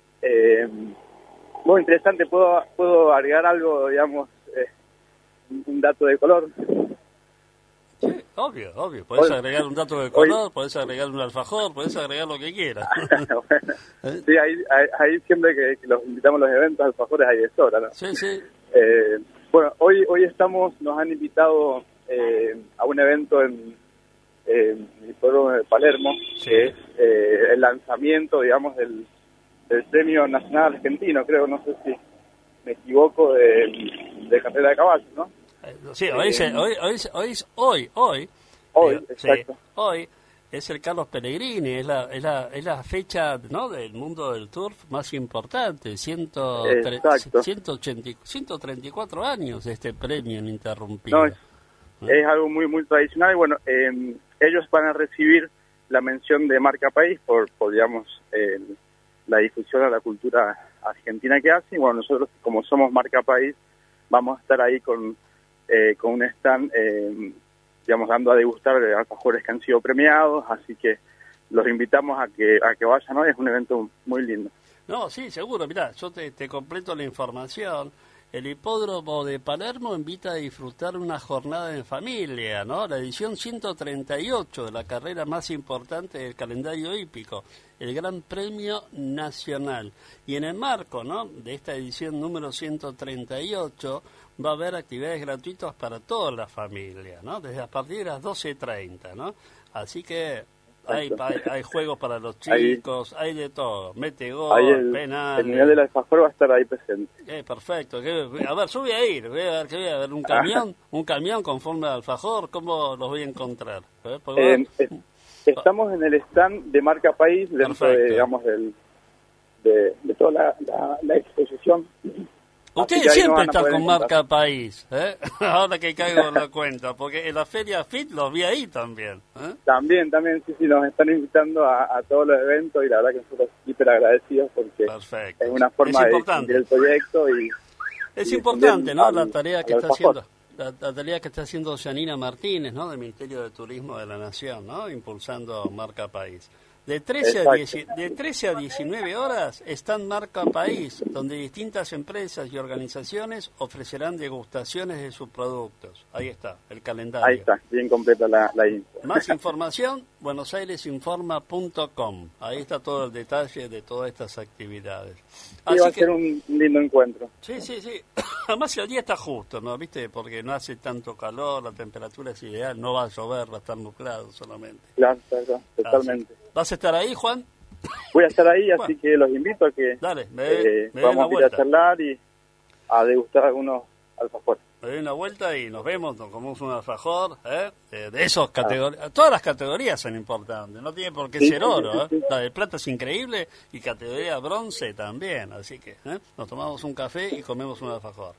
Muy interesante, puedo agregar algo, digamos, un dato de color. Sí, obvio. Podés agregar un dato de color, podés agregar un alfajor, podés agregar lo que quieras. Bueno, sí, ahí siempre que los invitamos a los eventos alfajores hay de sobra, ¿no? Sí. Bueno, hoy nos han invitado a un evento en el pueblo de Palermo, sí, que es el lanzamiento, digamos, del Premio Nacional Argentino, creo, no sé si me equivoco, de carrera de caballos, ¿no? Sí, hoy, exacto. Hoy es el Carlos Pellegrini, es la fecha, ¿no?, del mundo del turf más importante, 134 años este premio ininterrumpido. No, es algo muy muy tradicional y bueno, ellos van a recibir la mención de marca país por digamos, la difusión a la cultura argentina que hacen. Y bueno, nosotros como somos marca país vamos a estar ahí con un stand, digamos, dando a degustar alfajores que han sido premiados, así que los invitamos a que vayan, ¿no? Es un evento muy lindo. No, sí, seguro. Mirá, yo te completo la información. El hipódromo de Palermo invita a disfrutar una jornada en familia, ¿no? La edición 138 de la carrera más importante del calendario hípico, el Gran Premio Nacional. Y en el marco, ¿no?, de esta edición número 138 va a haber actividades gratuitas para toda la familia, ¿no? Desde a partir de las 12:30, ¿no? Así que hay juegos para los chicos, hay de todo, mete gol, penal. El nivel del alfajor va a estar ahí presente. Perfecto. A ver, yo voy a ir, voy a ver un camión con forma de alfajor, ¿cómo los voy a encontrar? Estamos en el stand de marca país dentro de, digamos, de toda la exposición. Ustedes siempre están con marca país, ¿eh? Ahora que caigo en la cuenta, porque en la Feria FIT los vi ahí también. También, sí, nos están invitando a todos los eventos y la verdad que nosotros hiper agradecidos porque perfecto, es una forma de difundir el proyecto. Es importante, ¿no?, la tarea que está haciendo. La tarea que está haciendo Janina Martínez, ¿no?, del Ministerio de Turismo de la Nación, ¿no?, impulsando marca país. De 13 a 19 horas están Marca País, donde distintas empresas y organizaciones ofrecerán degustaciones de sus productos. Ahí está, el calendario. Ahí está, bien completa la info. Más información, buenosairesinforma.com. Ahí está todo el detalle de todas estas actividades. Así va a ser un lindo encuentro. Sí. Además el día está justo, ¿no? ¿Viste? Porque no hace tanto calor, la temperatura es ideal, no va a llover, va a estar nublado solamente. Claro, totalmente. ¿Vas a estar ahí, Juan? Voy a estar ahí, así que los invito a que vamos a ir a charlar y a degustar algunos alfajores. Me doy una vuelta y nos vemos, nos comemos un alfajor, de esos categorías. Todas las categorías son importantes, no tiene por qué ser oro, sí. La de plata es increíble y categoría bronce también, así que nos tomamos un café y comemos un alfajor.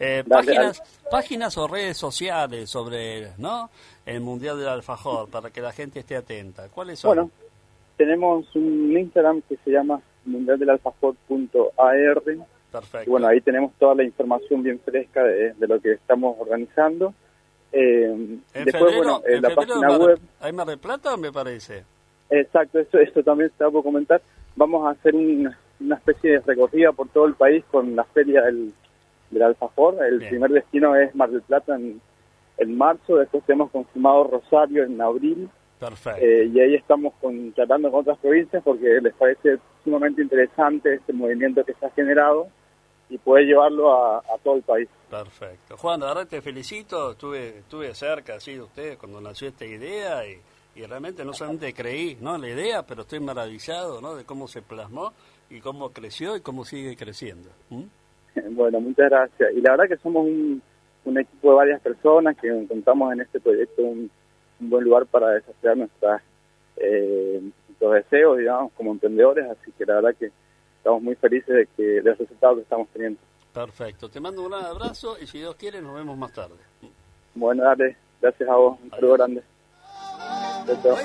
Páginas o redes sociales sobre, ¿no?, el Mundial del Alfajor, para que la gente esté atenta. ¿Cuáles son? Bueno, tenemos un Instagram que se llama mundialdelalfajor.ar. Perfecto. Y bueno, ahí tenemos toda la información bien fresca de lo que estamos organizando. Después, bueno, la página web. ¿Hay Mar del Plata, me parece? Exacto, eso también se va a comentar. Vamos a hacer una especie de recorrida por todo el país con la feria del alfajor. El primer destino es Mar del Plata en marzo, después tenemos confirmado Rosario en abril. Perfecto. Y ahí estamos tratando con otras provincias porque les parece sumamente interesante este movimiento que se ha generado y poder llevarlo a todo el país. Perfecto. Juan, la verdad te felicito, estuve cerca así de usted cuando nació esta idea y realmente no solamente creí, ¿no?, la idea, pero estoy maravillado, ¿no?, de cómo se plasmó y cómo creció y cómo sigue creciendo. Bueno, muchas gracias. Y la verdad que somos un equipo de varias personas que encontramos en este proyecto un buen lugar para desarrollar nuestras nuestros deseos, digamos, como emprendedores, así que la verdad que estamos muy felices del resultado que estamos teniendo. Perfecto, te mando un gran abrazo y si Dios quiere nos vemos más tarde. Bueno, dale, gracias a vos, un saludo grande. Chao, chao.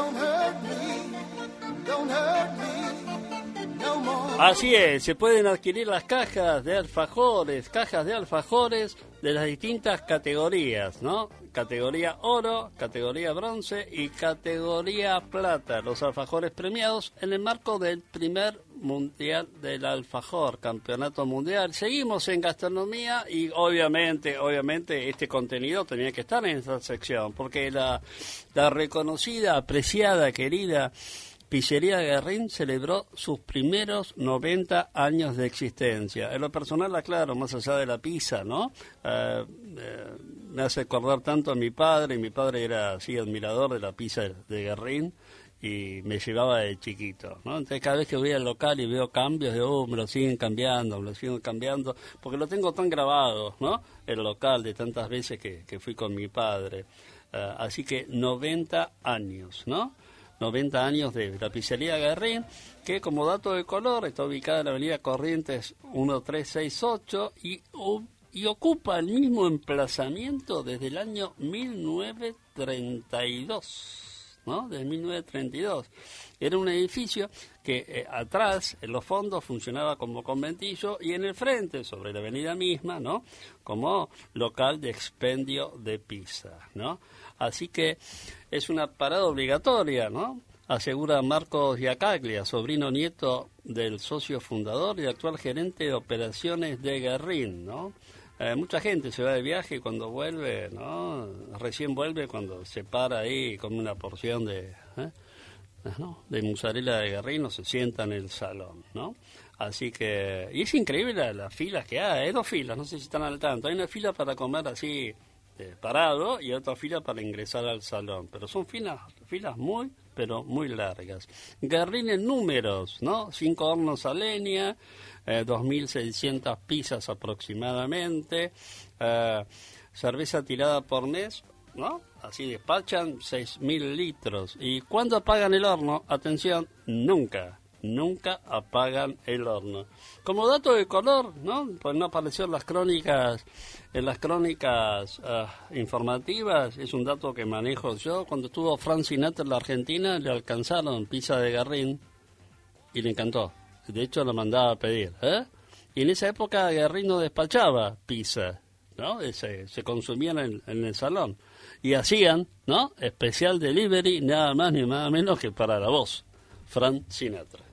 Así es, se pueden adquirir las cajas de alfajores de las distintas categorías, ¿no? Categoría oro, categoría bronce y categoría plata, los alfajores premiados en el marco del primer mundial del alfajor, campeonato mundial. Seguimos en gastronomía y obviamente este contenido tenía que estar en esta sección, porque la reconocida, apreciada, querida Pizzería Guerrín celebró sus primeros 90 años de existencia. En lo personal, aclaro, más allá de la pizza, ¿no? Me hace acordar tanto a mi padre. Mi padre era así admirador de la pizza de Guerrín y me llevaba de chiquito, ¿no? Entonces cada vez que voy al local y veo cambios, me lo siguen cambiando, porque lo tengo tan grabado, ¿no? El local de tantas veces que fui con mi padre. Así que 90 años, ¿no? 90 años de la Pizzería Guerrín, que como dato de color está ubicada en la avenida Corrientes 1368 y ocupa el mismo emplazamiento desde el año 1932, ¿no? Desde 1932. Era un edificio que atrás, en los fondos, funcionaba como conventillo y en el frente, sobre la avenida misma, ¿no? Como local de expendio de pizza, ¿no? Así que es una parada obligatoria, ¿no? Asegura Marcos Giacaglia, sobrino nieto del socio fundador y actual gerente de operaciones de Guerrín, ¿no? Mucha gente se va de viaje y cuando vuelve, ¿no? Recién vuelve cuando se para ahí con una porción de mozzarella de Guerrín, o se sienta en el salón, ¿no? Así que, y es increíble las filas que hay 2 filas, no sé si están al tanto, hay una fila para comer así parado y otra fila para ingresar al salón, pero son filas muy, pero muy largas. Guerrín en números, ¿no? 5 hornos a leña, 2.600 pizzas aproximadamente, cerveza tirada por mes, ¿no? Así despachan 6.000 litros. ¿Y cuándo apagan el horno? Atención, nunca apagan el horno. Como dato de color, ¿no? Pues no apareció en las crónicas informativas, es un dato que manejo yo. Cuando estuvo Frank Sinatra en la Argentina, le alcanzaron pizza de Guerrín y le encantó. De hecho, lo mandaba a pedir, Y en esa época Guerrín no despachaba pizza, ¿no? Se consumían en el salón. Y hacían, ¿no? Especial delivery, nada más ni nada menos que para la voz, Frank Sinatra.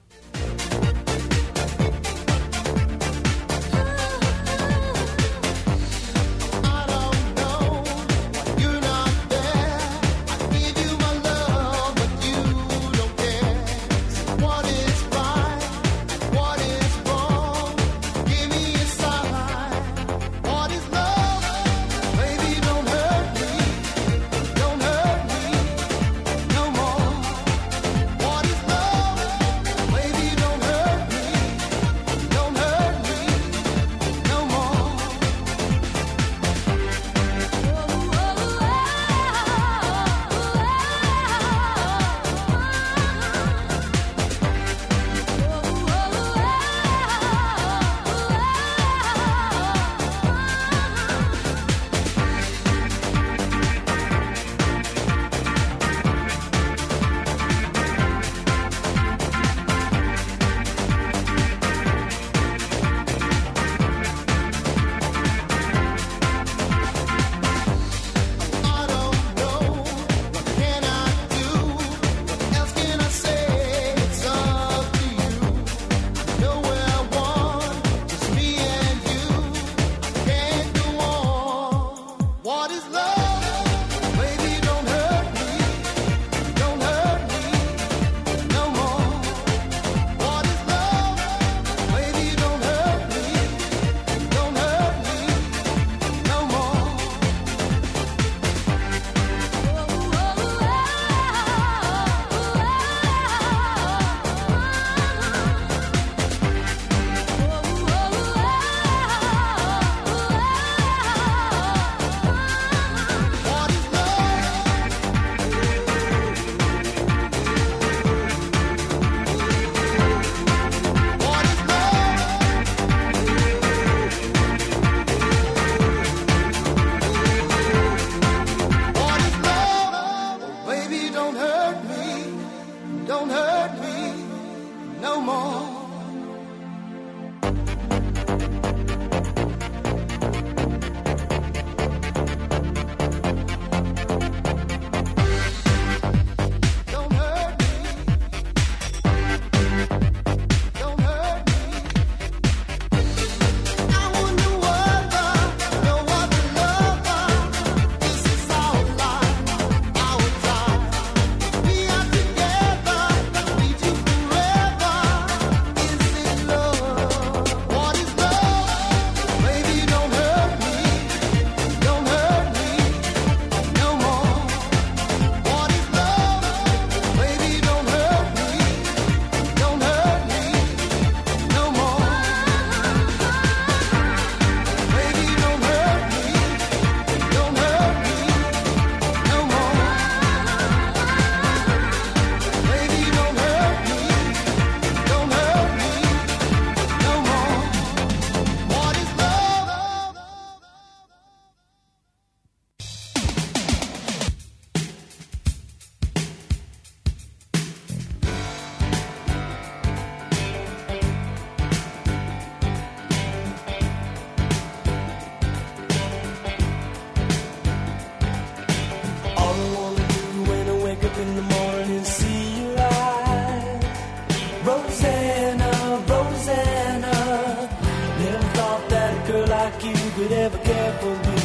like you could ever care for me,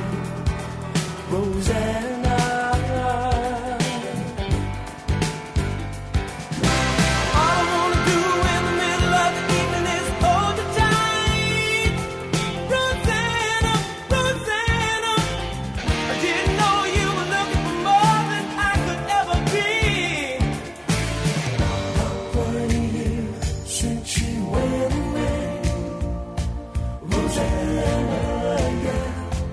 Rosanna. All I wanna do in the middle of the evening is hold you tight, Rosanna, Rosanna. I didn't know you were looking for more than I could ever be. 20 years since you went away, Rosanna, yeah.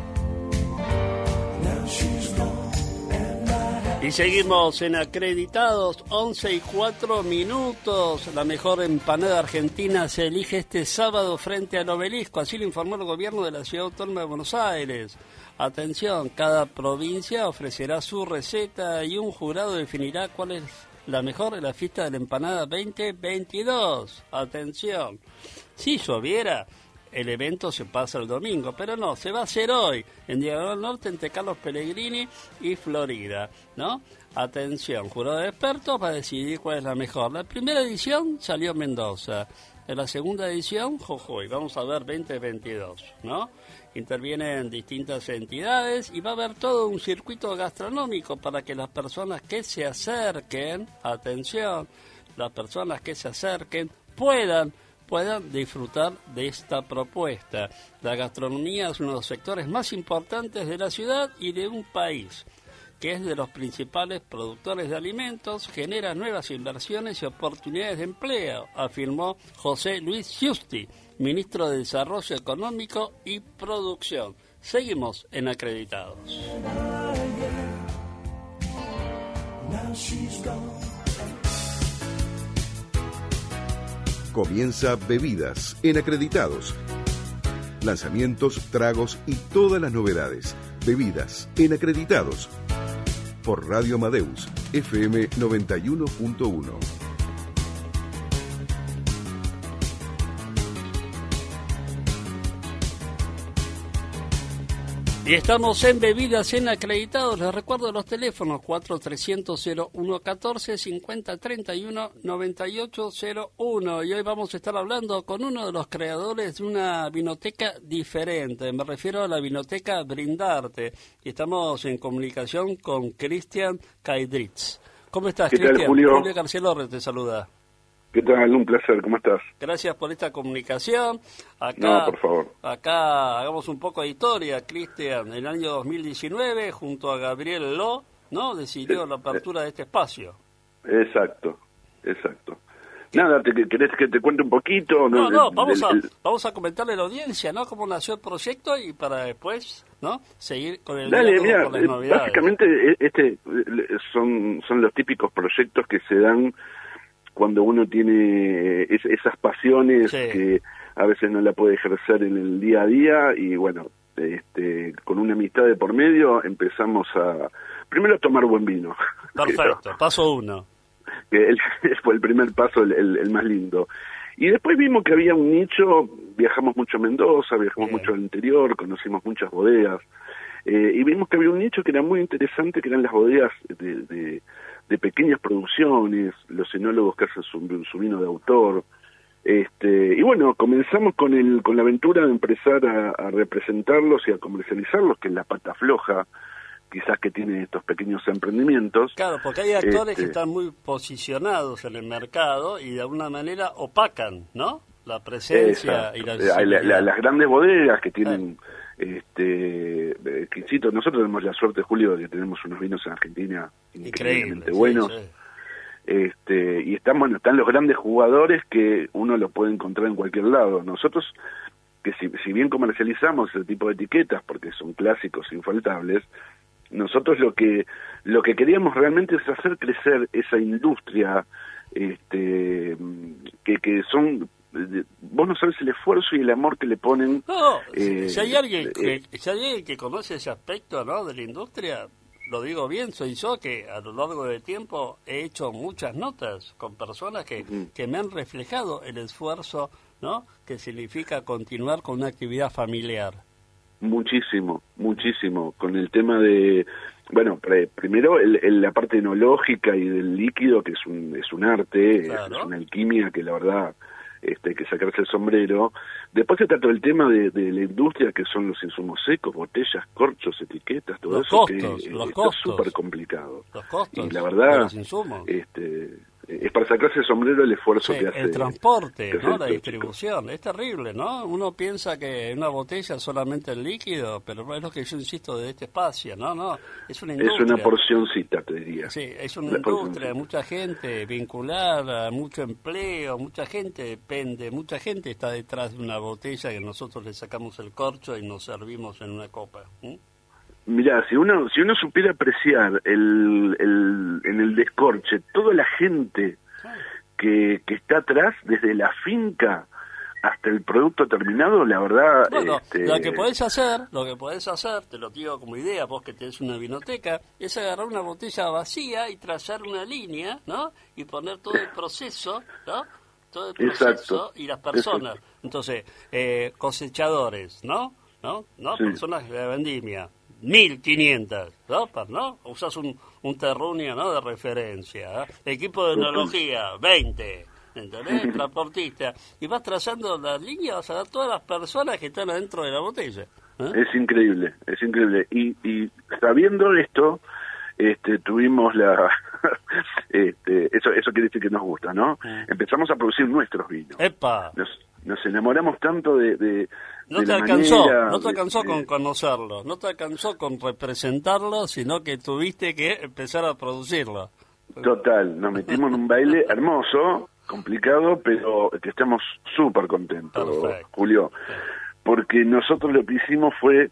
Now she's gone and I Y seguimos en Acreditados, 11:04. La mejor empanada argentina se elige este sábado frente al Obelisco, así lo informó el gobierno de la Ciudad Autónoma de Buenos Aires. Atención, cada provincia ofrecerá su receta y un jurado definirá cuál es la mejor en la fiesta de la empanada 2022. Atención, si lloviera, el evento se pasa el domingo, pero no, se va a hacer hoy, en Diagonal Norte, entre Carlos Pellegrini y Florida, ¿no? Atención, jurado de expertos va a decidir cuál es la mejor. La primera edición salió Mendoza, en la segunda edición, Jujuy, vamos a ver 2022, ¿no? Intervienen distintas entidades y va a haber todo un circuito gastronómico para que las personas que se acerquen, atención, las personas que se acerquen puedan disfrutar de esta propuesta. La gastronomía es uno de los sectores más importantes de la ciudad y de un país, que es de los principales productores de alimentos, genera nuevas inversiones y oportunidades de empleo, afirmó José Luis Giusti, ministro de Desarrollo Económico y Producción. Seguimos en Acreditados. Comienza Bebidas en Acreditados. Lanzamientos, tragos y todas las novedades. Bebidas en Acreditados. Por Radio Amadeus, FM 91.1. Y estamos en Bebidas en Acreditados. Les recuerdo los teléfonos 4300-0114, 5031-9801. Y hoy vamos a estar hablando con uno de los creadores de una vinoteca diferente. Me refiero a la vinoteca Brindarte. Y estamos en comunicación con Cristian Kaidritz. ¿Cómo estás, Cristian? ¿Qué tal, Julio? Julio García Lorre te saluda. ¿Qué tal? Un placer, ¿cómo estás? Gracias por esta comunicación. No, por favor. Acá hagamos un poco de historia, Cristian. En el año 2019, junto a Gabriel Lo, ¿no? Decidió la apertura de este espacio. Exacto. Nada, ¿querés que te cuente un poquito? Vamos a comentarle a la audiencia, ¿no? Cómo nació el proyecto y para después, ¿no? Seguir con el diálogo, mira, con las novedades. Básicamente, son los típicos proyectos que se dan cuando uno tiene esas pasiones, sí, que a veces no la puede ejercer en el día a día, y bueno, con una amistad de por medio empezamos primero a tomar buen vino. Perfecto, paso 1. Que fue el primer paso, el más lindo. Y después vimos que había un nicho, viajamos mucho a Mendoza, viajamos mucho al interior, conocimos muchas bodegas, y vimos que había un nicho que era muy interesante, que eran las bodegas de pequeñas producciones, los enólogos que hacen su vino de autor. Y bueno, comenzamos con la aventura de empezar a representarlos y a comercializarlos, que es la pata floja quizás que tienen estos pequeños emprendimientos. Claro, porque hay actores que están muy posicionados en el mercado y de alguna manera opacan, ¿no? La presencia y la las grandes bodegas que tienen, exquisitos. Nosotros tenemos la suerte, Julio, de que tenemos unos vinos en Argentina increíblemente buenos. Sí. Y están los grandes jugadores que uno los puede encontrar en cualquier lado. Nosotros, que si bien comercializamos ese tipo de etiquetas porque son clásicos infaltables, nosotros lo que queríamos realmente es hacer crecer esa industria, que son, vos no sabes el esfuerzo y el amor que le ponen. Si hay alguien que conoce ese aspecto, ¿no?, de la industria, lo digo bien, soy yo, que a lo largo del tiempo he hecho muchas notas con personas que me han reflejado el esfuerzo, ¿no?, que significa continuar con una actividad familiar. Muchísimo, con el tema de, bueno, primero la parte enológica y del líquido, que es un arte, claro, es una alquimia que la verdad hay que sacarse el sombrero. Después está todo el tema de la industria, que son los insumos secos, botellas, corchos, etiquetas, todo los eso, costos, que los está costos. súper complicado. Los costos Y la de verdad, los insumos. es para sacarse el sombrero el esfuerzo Sí, que hace. el transporte, que hace ¿no? el La tóxico. distribución, es terrible, ¿no? Uno piensa que una botella es solamente el líquido, pero es lo que yo insisto de este espacio, no, es una Es industria. una porcioncita, te diría. Sí, es una La industria, porcioncita. mucha gente vinculada, mucho empleo, mucha gente depende, mucha gente está detrás de una botella que nosotros le sacamos el corcho y nos servimos en una copa. Mirá, si uno supiera apreciar en el descorche toda la gente que está atrás, desde la finca hasta el producto terminado, la verdad... Bueno, lo que podés hacer, te lo digo como idea, vos que tenés una vinoteca, es agarrar una botella vacía y trazar una línea, ¿no? Y poner todo el proceso, ¿no? Todo el proceso. Exacto. Y las personas. Exacto. Entonces, cosechadores, ¿no? Sí. Personas de vendimia, 1.500, ¿no? Usás un terruño, ¿no? De referencia, ¿eh? Equipo de enología, 20. ¿Entendés? Transportista. Y vas trazando la línea, vas a dar todas las personas que están adentro de la botella. ¿Eh? Es increíble, es increíble. Y sabiendo esto, tuvimos eso quiere decir que nos gusta, ¿no? Empezamos a producir nuestros vinos. ¡Epa! Nos enamoramos tanto de No te la alcanzó, manera, no te alcanzó con conocerlo, no te alcanzó con representarlo, sino que tuviste que empezar a producirlo. Total, nos metimos en un baile hermoso, complicado, pero que estamos súper contentos, Perfecto. Julio, porque nosotros lo que hicimos fue,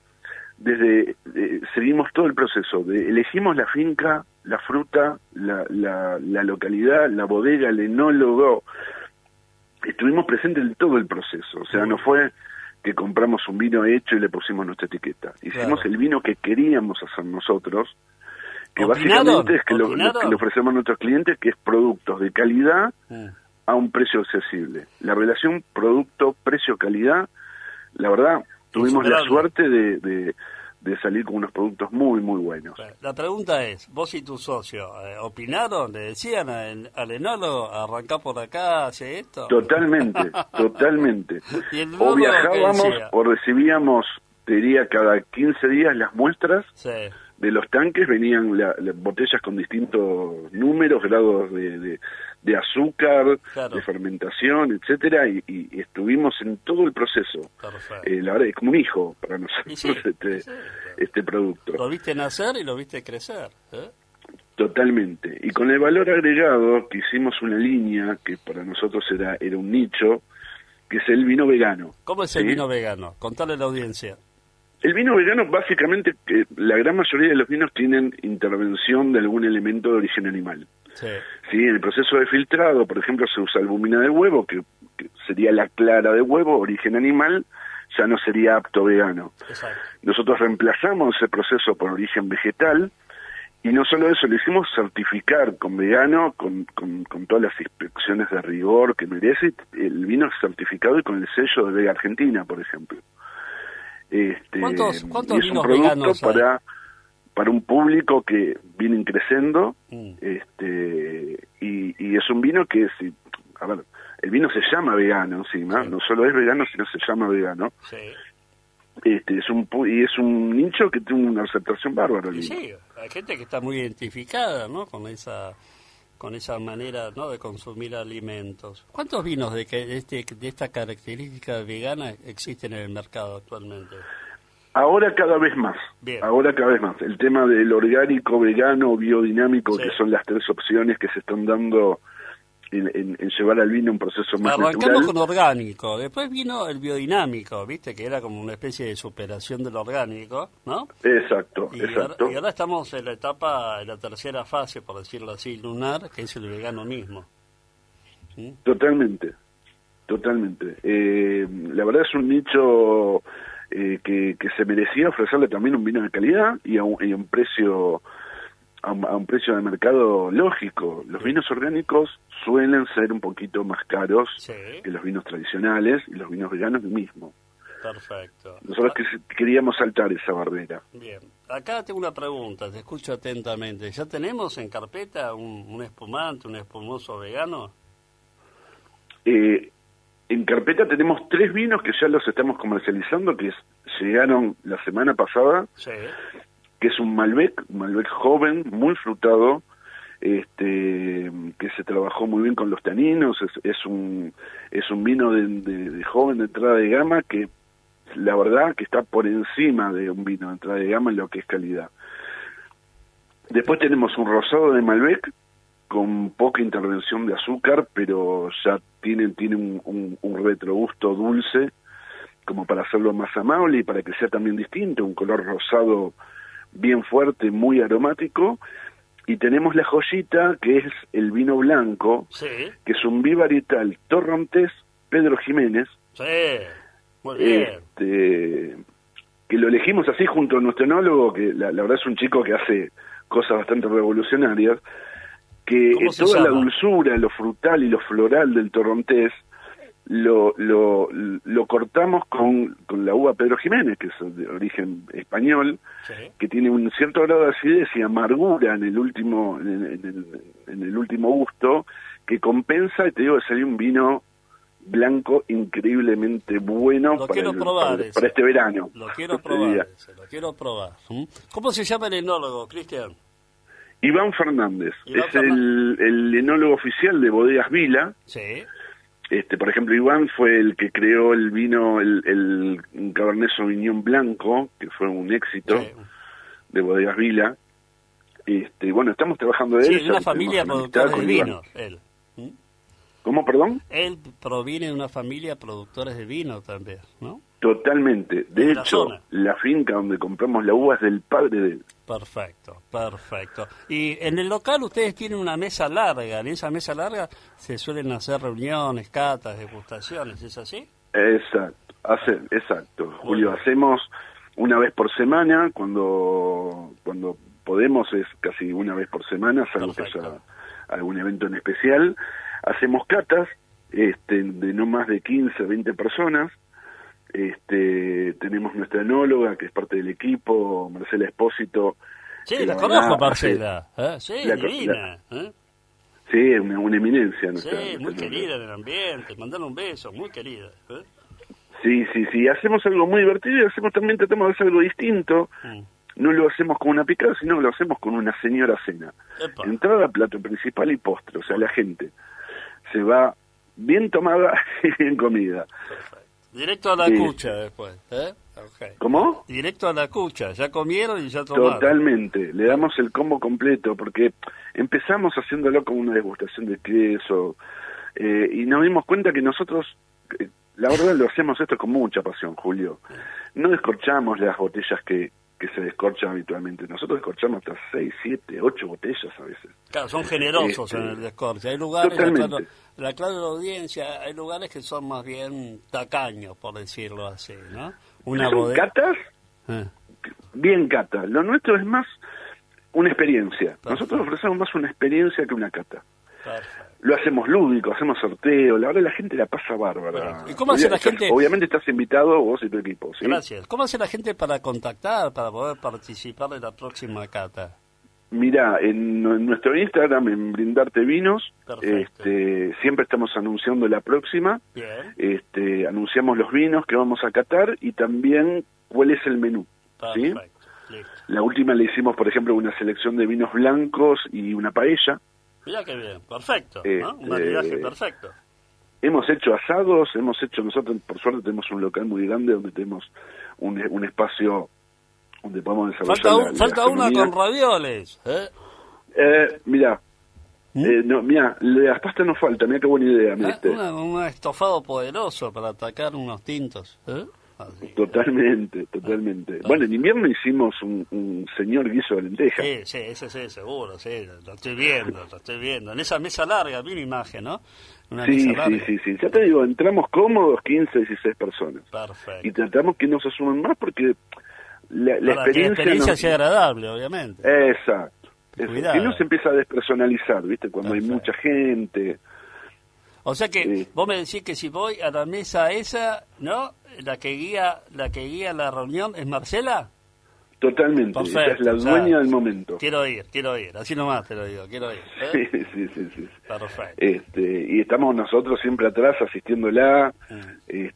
seguimos todo el proceso, elegimos la finca, la fruta, la localidad, la bodega, el enólogo, estuvimos presentes en todo el proceso, o sea, no fue que compramos un vino hecho y le pusimos nuestra etiqueta, hicimos el vino que queríamos hacer nosotros, que básicamente es que lo que le ofrecemos a nuestros clientes, que es productos de calidad a un precio accesible. La relación producto-precio-calidad, la verdad, tuvimos la suerte de salir con unos productos muy, muy buenos. La pregunta es, vos y tu socio, ¿opinaron? ¿Le decían al enólogo, arrancá por acá, hace esto? Totalmente, totalmente. ¿Y el O enólogo qué viajábamos decía? o recibíamos, te diría, cada 15 días las muestras. Sí. De los tanques venían las botellas con distintos números, grados de azúcar, Claro. de fermentación, etcétera, y estuvimos en todo el proceso. Perfecto. La verdad es como un hijo para nosotros Y sí, este producto. Lo viste nacer y lo viste crecer, ¿eh? Totalmente. Y con el valor agregado, que hicimos una línea que para nosotros era un nicho, que es el vino vegano. ¿Cómo es el ¿sí? vino vegano? Contale a la audiencia. El vino vegano, básicamente, la gran mayoría de los vinos tienen intervención de algún elemento de origen animal. Sí. Sí, en el proceso de filtrado, por ejemplo, se usa albúmina de huevo, que sería la clara de huevo, origen animal, ya no sería apto vegano. Exacto. Nosotros reemplazamos ese proceso por origen vegetal, y no solo eso, lo hicimos certificar con vegano, con todas las inspecciones de rigor que merece. El vino es certificado y con el sello de Vega Argentina, por ejemplo. ¿Cuántos y es vinos un producto veganos hay? para un público que viene creciendo, y es un vino que a ver, el vino se llama vegano encima, no solo es vegano, sino se llama vegano. Sí. Es un nicho que tiene una aceptación bárbara. Y sí, hay gente que está muy identificada, ¿no? Con esa manera, ¿no? De consumir alimentos. ¿Cuántos vinos de esta característica vegana existen en el mercado actualmente? Ahora cada vez más. Bien. Ahora cada vez más. El tema del orgánico, vegano, biodinámico, Sí. que son las tres opciones que se están dando en llevar al vino un proceso más Arrancamos natural. con orgánico, después vino el biodinámico, ¿viste? Que era como una especie de superación del orgánico, ¿no? Exacto, Y exacto. ahora estamos en la tercera fase, por decirlo así, lunar, que es el veganismo. ¿Mm? Totalmente. La verdad es un nicho que se merecía ofrecerle también un vino de calidad y a un precio a un precio de mercado lógico. Los vinos orgánicos suelen ser un poquito más caros que los vinos tradicionales y los vinos veganos lo mismo. Perfecto. Nosotros queríamos saltar esa barrera. Bien. Acá tengo una pregunta, te escucho atentamente. ¿Ya tenemos en carpeta un espumante, un espumoso vegano? En carpeta tenemos 3 vinos que ya los estamos comercializando, que llegaron la semana pasada, Sí. que es un Malbec joven, muy frutado, que se trabajó muy bien con los taninos, es un vino de joven de entrada de gama que la verdad que está por encima de un vino de entrada de gama en lo que es calidad. Después tenemos un rosado de Malbec con poca intervención de azúcar, pero ya tiene un retrogusto dulce, como para hacerlo más amable y para que sea también distinto, un color rosado bien fuerte, muy aromático. Y tenemos la joyita, que es el vino blanco, Sí. que es un bivarietal torrontés Pedro Jiménez, Sí. Muy bien. que lo elegimos así junto a nuestro enólogo, que la verdad es un chico que hace cosas bastante revolucionarias, que ¿Cómo se toda la llama? dulzura, lo frutal y lo floral del torrontés lo cortamos con la uva Pedro Jiménez, que es de origen español, Sí. que tiene un cierto grado de acidez y amargura en el último gusto, que compensa, y te digo que sería un vino blanco increíblemente bueno Lo quiero probar ese. para este verano. Lo quiero Te probar. diría. Lo quiero probar. ¿Cómo se llama el enólogo, Cristian? Iván Fernández Iván es el enólogo oficial de Bodegas Vila. Sí. Por ejemplo, Iván fue el que creó el vino, el Cabernet Sauvignon blanco, que fue un éxito Sí. de Bodegas Vila. Bueno, estamos trabajando de Sí, eso. de una tenemos familia una productora amistad de con Iván. vino, él. ¿Cómo, perdón? Él proviene de una familia de productores de vino también, ¿no? Totalmente. De De la hecho, zona. la finca donde compramos la uva es del padre de él. Perfecto, perfecto. Y en el local ustedes tienen una mesa larga. En esa mesa larga se suelen hacer reuniones, catas, degustaciones, ¿es así? Exacto, Julio. Hacemos una vez por semana, cuando podemos, es casi una vez por semana, salvo que haya algún evento en especial. Hacemos catas de no más de 15, 20 personas. Tenemos nuestra enóloga, que es parte del equipo, Marcela Espósito. Sí, que la verdad conozco, hace- Marcela. Sí, la- divina. Sí, es una eminencia. Sí, nuestra muy enóloga. querida en el ambiente. Mandar un beso, muy querida. Sí, hacemos algo muy divertido y tratamos de hacer algo distinto. No lo hacemos con una picada, sino lo hacemos con una señora cena. Epa. Entrada, plato principal y postre. O sea, la gente se va bien tomada y bien comida. Directo a la Sí. cucha después. Okay. ¿Cómo? Directo a la cucha. Ya comieron y ya tomaron. Totalmente. Le damos el combo completo porque empezamos haciéndolo con una degustación de queso y nos dimos cuenta que nosotros, la verdad, lo hacemos esto con mucha pasión, Julio. No descorchamos las botellas que se descorchan habitualmente. Nosotros descorchamos hasta 6, 7, 8 botellas a veces. Claro, son generosos en el descorche. Hay lugares, Totalmente. la clave de la audiencia, hay lugares que son más bien tacaños, por decirlo así, ¿no? Una Son bodega. catas, Eh, bien cata. Lo nuestro es más una experiencia. Nosotros ofrecemos más una experiencia que una cata. perfecto. Lo hacemos lúdico, hacemos sorteo, la verdad la gente la pasa bárbara. Bueno, ¿y cómo hace la gente? Obviamente estás invitado vos y tu equipo, ¿sí? Gracias. ¿Cómo hace la gente para contactar, para poder participar de la próxima cata? Mirá, en nuestro Instagram, en Brindarte Vinos, Perfecto. siempre estamos anunciando la próxima, Bien, anunciamos los vinos que vamos a catar y también cuál es el menú, ¿sí? perfecto. Listo. La última le hicimos, por ejemplo, una selección de vinos blancos y una paella. Mira qué bien, perfecto, ¿no? Un maridaje perfecto. Hemos hecho asados, nosotros por suerte tenemos un local muy grande donde tenemos un espacio donde podemos desarrollar Falta una gastronomía. con ravioles, ¿eh? Mirá, las pastas no falta, mirá qué buena idea, me diste. Un estofado poderoso para atacar unos tintos, ¿eh? Así. Totalmente. Bueno, en invierno hicimos un señor guiso de lentejas. Sí, ese sí, seguro, sí, lo estoy viendo. En esa mesa larga, vi una imagen, ¿no? Una mesa larga. Sí. Ya te digo, entramos cómodos 15, 16 personas. Perfecto. Y tratamos que no se sumen más porque la Para que la experiencia... experiencia no- sea agradable, obviamente. Exacto. Cuidado. Que no se empieza a despersonalizar, ¿viste? Cuando hay Perfecto. mucha gente. O sea que Sí. vos me decís que si voy a la mesa esa, ¿no? La que guía la reunión es Marcela. Totalmente, Perfecto, ella es la o sea, dueña del momento. Quiero ir, así nomás te lo digo, quiero ir. ¿eh? Sí. Perfecto. Y estamos nosotros siempre atrás asistiéndola, y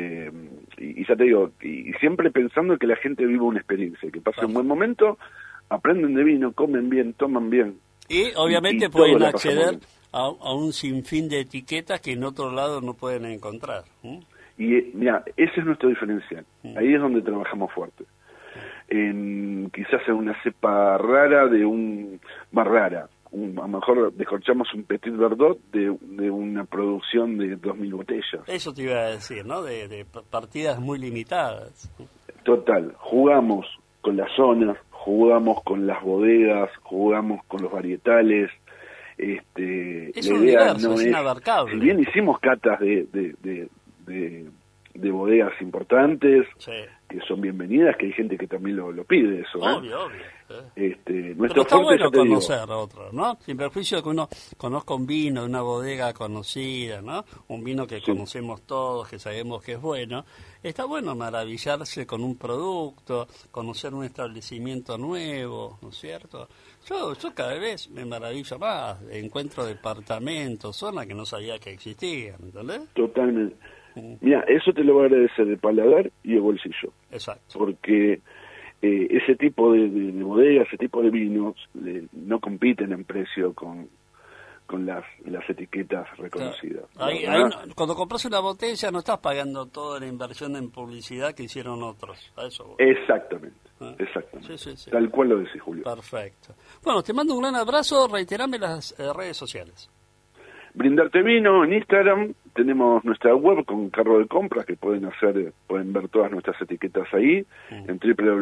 ya te digo, y siempre pensando que la gente viva una experiencia, que pase un buen momento, aprenden de vino, comen bien, toman bien. Y obviamente y pueden todo la pasamos acceder bien. a un sinfín de etiquetas que en otro lado no pueden encontrar. Y mira, ese es nuestro diferencial, ahí es donde trabajamos fuerte. Quizás en una cepa rara más rara, a lo mejor descorchamos un Petit Verdot de una producción de 2.000 botellas. Eso te iba a decir, ¿no? De partidas muy limitadas. Total, jugamos con las zonas, jugamos con las bodegas, jugamos con los varietales. Es La un idea universo, no es es, inabarcable. si bien hicimos catas de bodegas importantes, Sí. que son bienvenidas, que hay gente que también lo pide eso. Obvio. Nuestro Pero está fuerte, bueno ya te digo, conocer a otros, ¿no? Sin perjuicio de que uno conozca un vino de una bodega conocida, ¿no? Un vino que conocemos todos, que sabemos que es bueno. Está bueno maravillarse con un producto, conocer un establecimiento nuevo, ¿no es cierto? Yo cada vez me maravillo más, encuentro departamentos, zonas que no sabía que existían, ¿entendés? totalmente. Mira, eso te lo voy a agradecer de paladar y de bolsillo. Exacto. Porque ese tipo de bodegas, ese tipo de vinos, no compiten en precio con las etiquetas reconocidas. Ahí cuando compras una botella no estás pagando toda la inversión en publicidad que hicieron otros. A eso voy. Exactamente. Sí. Tal cual lo decís, Julio. Perfecto. Bueno, te mando un gran abrazo. Reiterame las redes sociales. Brindarte Vino en Instagram, tenemos nuestra web con carro de compras que pueden ver todas nuestras etiquetas ahí en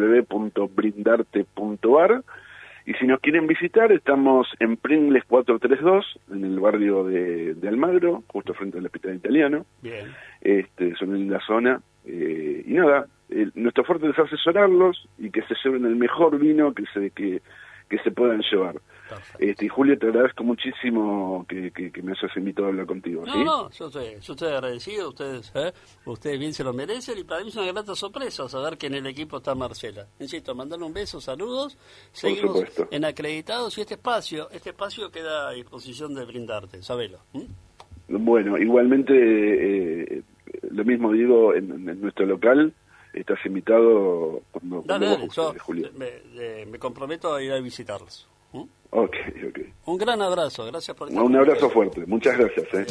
www.brindarte.ar. Y si nos quieren visitar, estamos en Pringles 432, en el barrio de Almagro, justo frente al Hospital Italiano. Bien. Son en la zona. Y nada, nuestro fuerte es asesorarlos y que se lleven el mejor vino que se puedan llevar. Y Julio, te agradezco muchísimo que me hayas invitado a hablar contigo. ¿sí? No, yo estoy agradecido, ustedes bien se lo merecen y para mí es una grata sorpresa saber que en el equipo está Marcela. Insisto, mandarle un beso, saludos, seguimos supuesto. en Acreditados y este espacio queda a disposición de Brindarte, sabelo. Bueno, igualmente lo mismo digo en nuestro local, estás invitado cuando Dale, vos gustes, Julio. Me comprometo a ir a visitarlos. Ok. Un gran abrazo, gracias por estar Un con abrazo nosotros. fuerte, muchas gracias.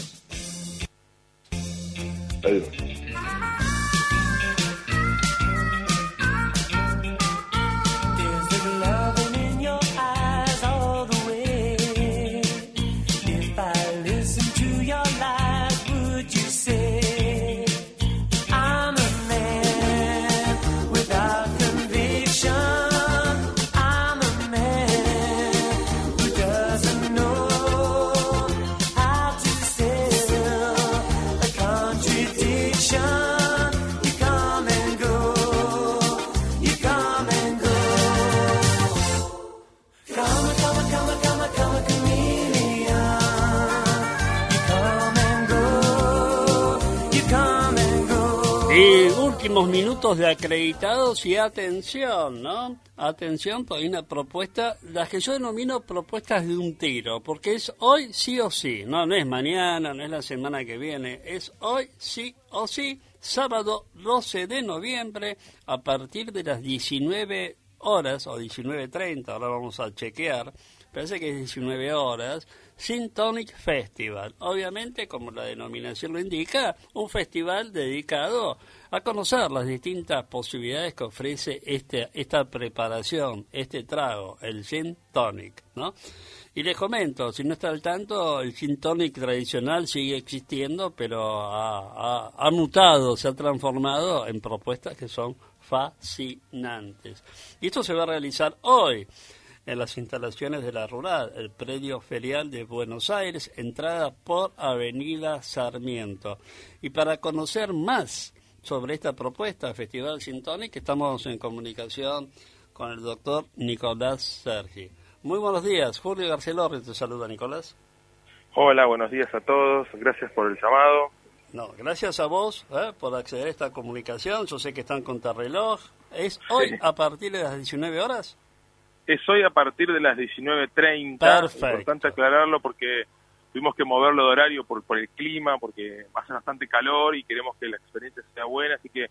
Adiós. Is there loving in your eyes all the way? If I listen to your lies, would you say I'm a man without conviction? I'm a man who doesn't know how to sell a contradiction. You come and go. You come and go. Come a chameleon. You come and go. You come and go. Y últimos minutos de Acreditados y atención, ¿no? Atención, porque hay una propuesta, las que yo denomino propuestas de un tiro, porque es hoy sí o sí, no es mañana, no es la semana que viene, es hoy sí o sí, sábado 12 de noviembre, a partir de las 19 horas o 19:30, ahora vamos a chequear, parece que es 19 horas, Gin Tonic Festival. Obviamente, como la denominación lo indica, un festival dedicado a conocer las distintas posibilidades que ofrece esta preparación, este trago, el Gin Tonic, ¿no? Y les comento, si no está al tanto, el Gin Tonic tradicional sigue existiendo, pero ha mutado, se ha transformado en propuestas que son fascinantes. Y esto se va a realizar hoy en las instalaciones de la Rural, el predio ferial de Buenos Aires, entrada por Avenida Sarmiento. Y para conocer más sobre esta propuesta, Festival Gin Tonic, estamos en comunicación con el doctor Nicolás Sergi. Muy buenos días, Julio Garcelorri te saluda, Nicolás. Hola, buenos días a todos, gracias por el llamado. No, gracias a vos por acceder a esta comunicación. Yo sé que están contrarreloj. ¿Es hoy a partir de las 19 horas? Es hoy a partir de las 19:30. Perfecto. Importante aclararlo porque tuvimos que moverlo de horario por el clima, porque hace bastante calor y queremos que la experiencia sea buena, así que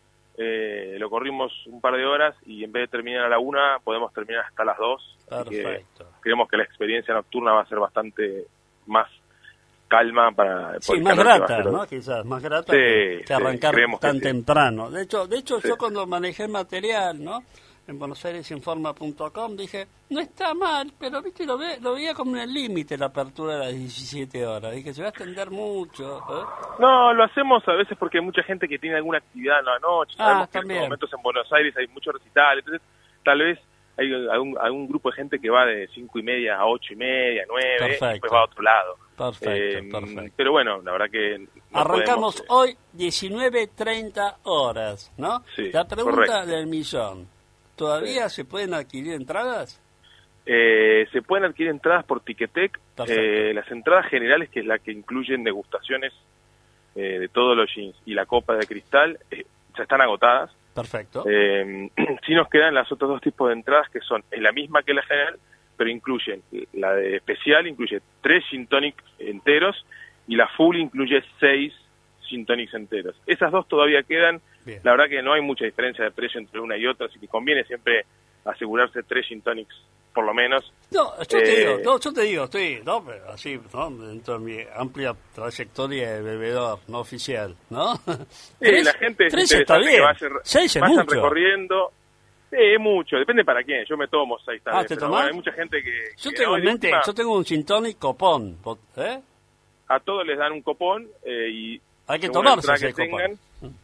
lo corrimos un par de horas y en vez de terminar a la 1 podemos terminar hasta las 2. Perfecto. Creemos que la experiencia nocturna va a ser bastante más calma para... Sí, más grata, ¿no? Quizás, más grata que arrancar tan que sí. temprano. De hecho Sí. yo cuando manejé material, ¿no? En buenosaires.informa.com dije, no está mal, pero viste lo veía como en el límite la apertura de las 17 horas. Dije, se va a extender mucho. No, lo hacemos a veces porque hay mucha gente que tiene alguna actividad en la noche. Sabemos que en también. estos momentos en Buenos Aires hay mucho recital, entonces tal vez hay algún grupo de gente que va de 5:30 a 8:30, 9, Perfecto. y después va a otro lado. Perfecto. Pero bueno, la verdad que... no Arrancamos podemos, hoy 19:30 horas, ¿no? Sí, La pregunta correcto. del millón, ¿todavía se pueden adquirir entradas? se pueden adquirir entradas por Ticketek. Perfecto. Las entradas generales, que es la que incluyen degustaciones de todos los jeans y la copa de cristal, ya están agotadas. Perfecto. Sí nos quedan las otros dos tipos de entradas, que son la misma que la general, pero incluyen la de especial, incluye 3 gin tonic enteros, y la full incluye 6 gin tonics enteros. Esas dos todavía quedan. Bien. La verdad que no hay mucha diferencia de precio entre una y otra, así que conviene siempre asegurarse 3 gin tonics por lo menos. No, yo te digo, estoy, no, pero así, ¿no? Dentro de mi amplia trayectoria de bebedor, no oficial, ¿no? La gente es 3 está interesante bien, que 6 es vayan mucho. recorriendo. Es mucho, depende para quién. Yo me tomo 6 también, ¿te pero tomás? hay mucha gente que... Yo que tengo no, en y mente, encima, yo tengo un gin tonic copón, a todos les dan un copón y... Hay que según la tomarse entrada ese que copón. tengan,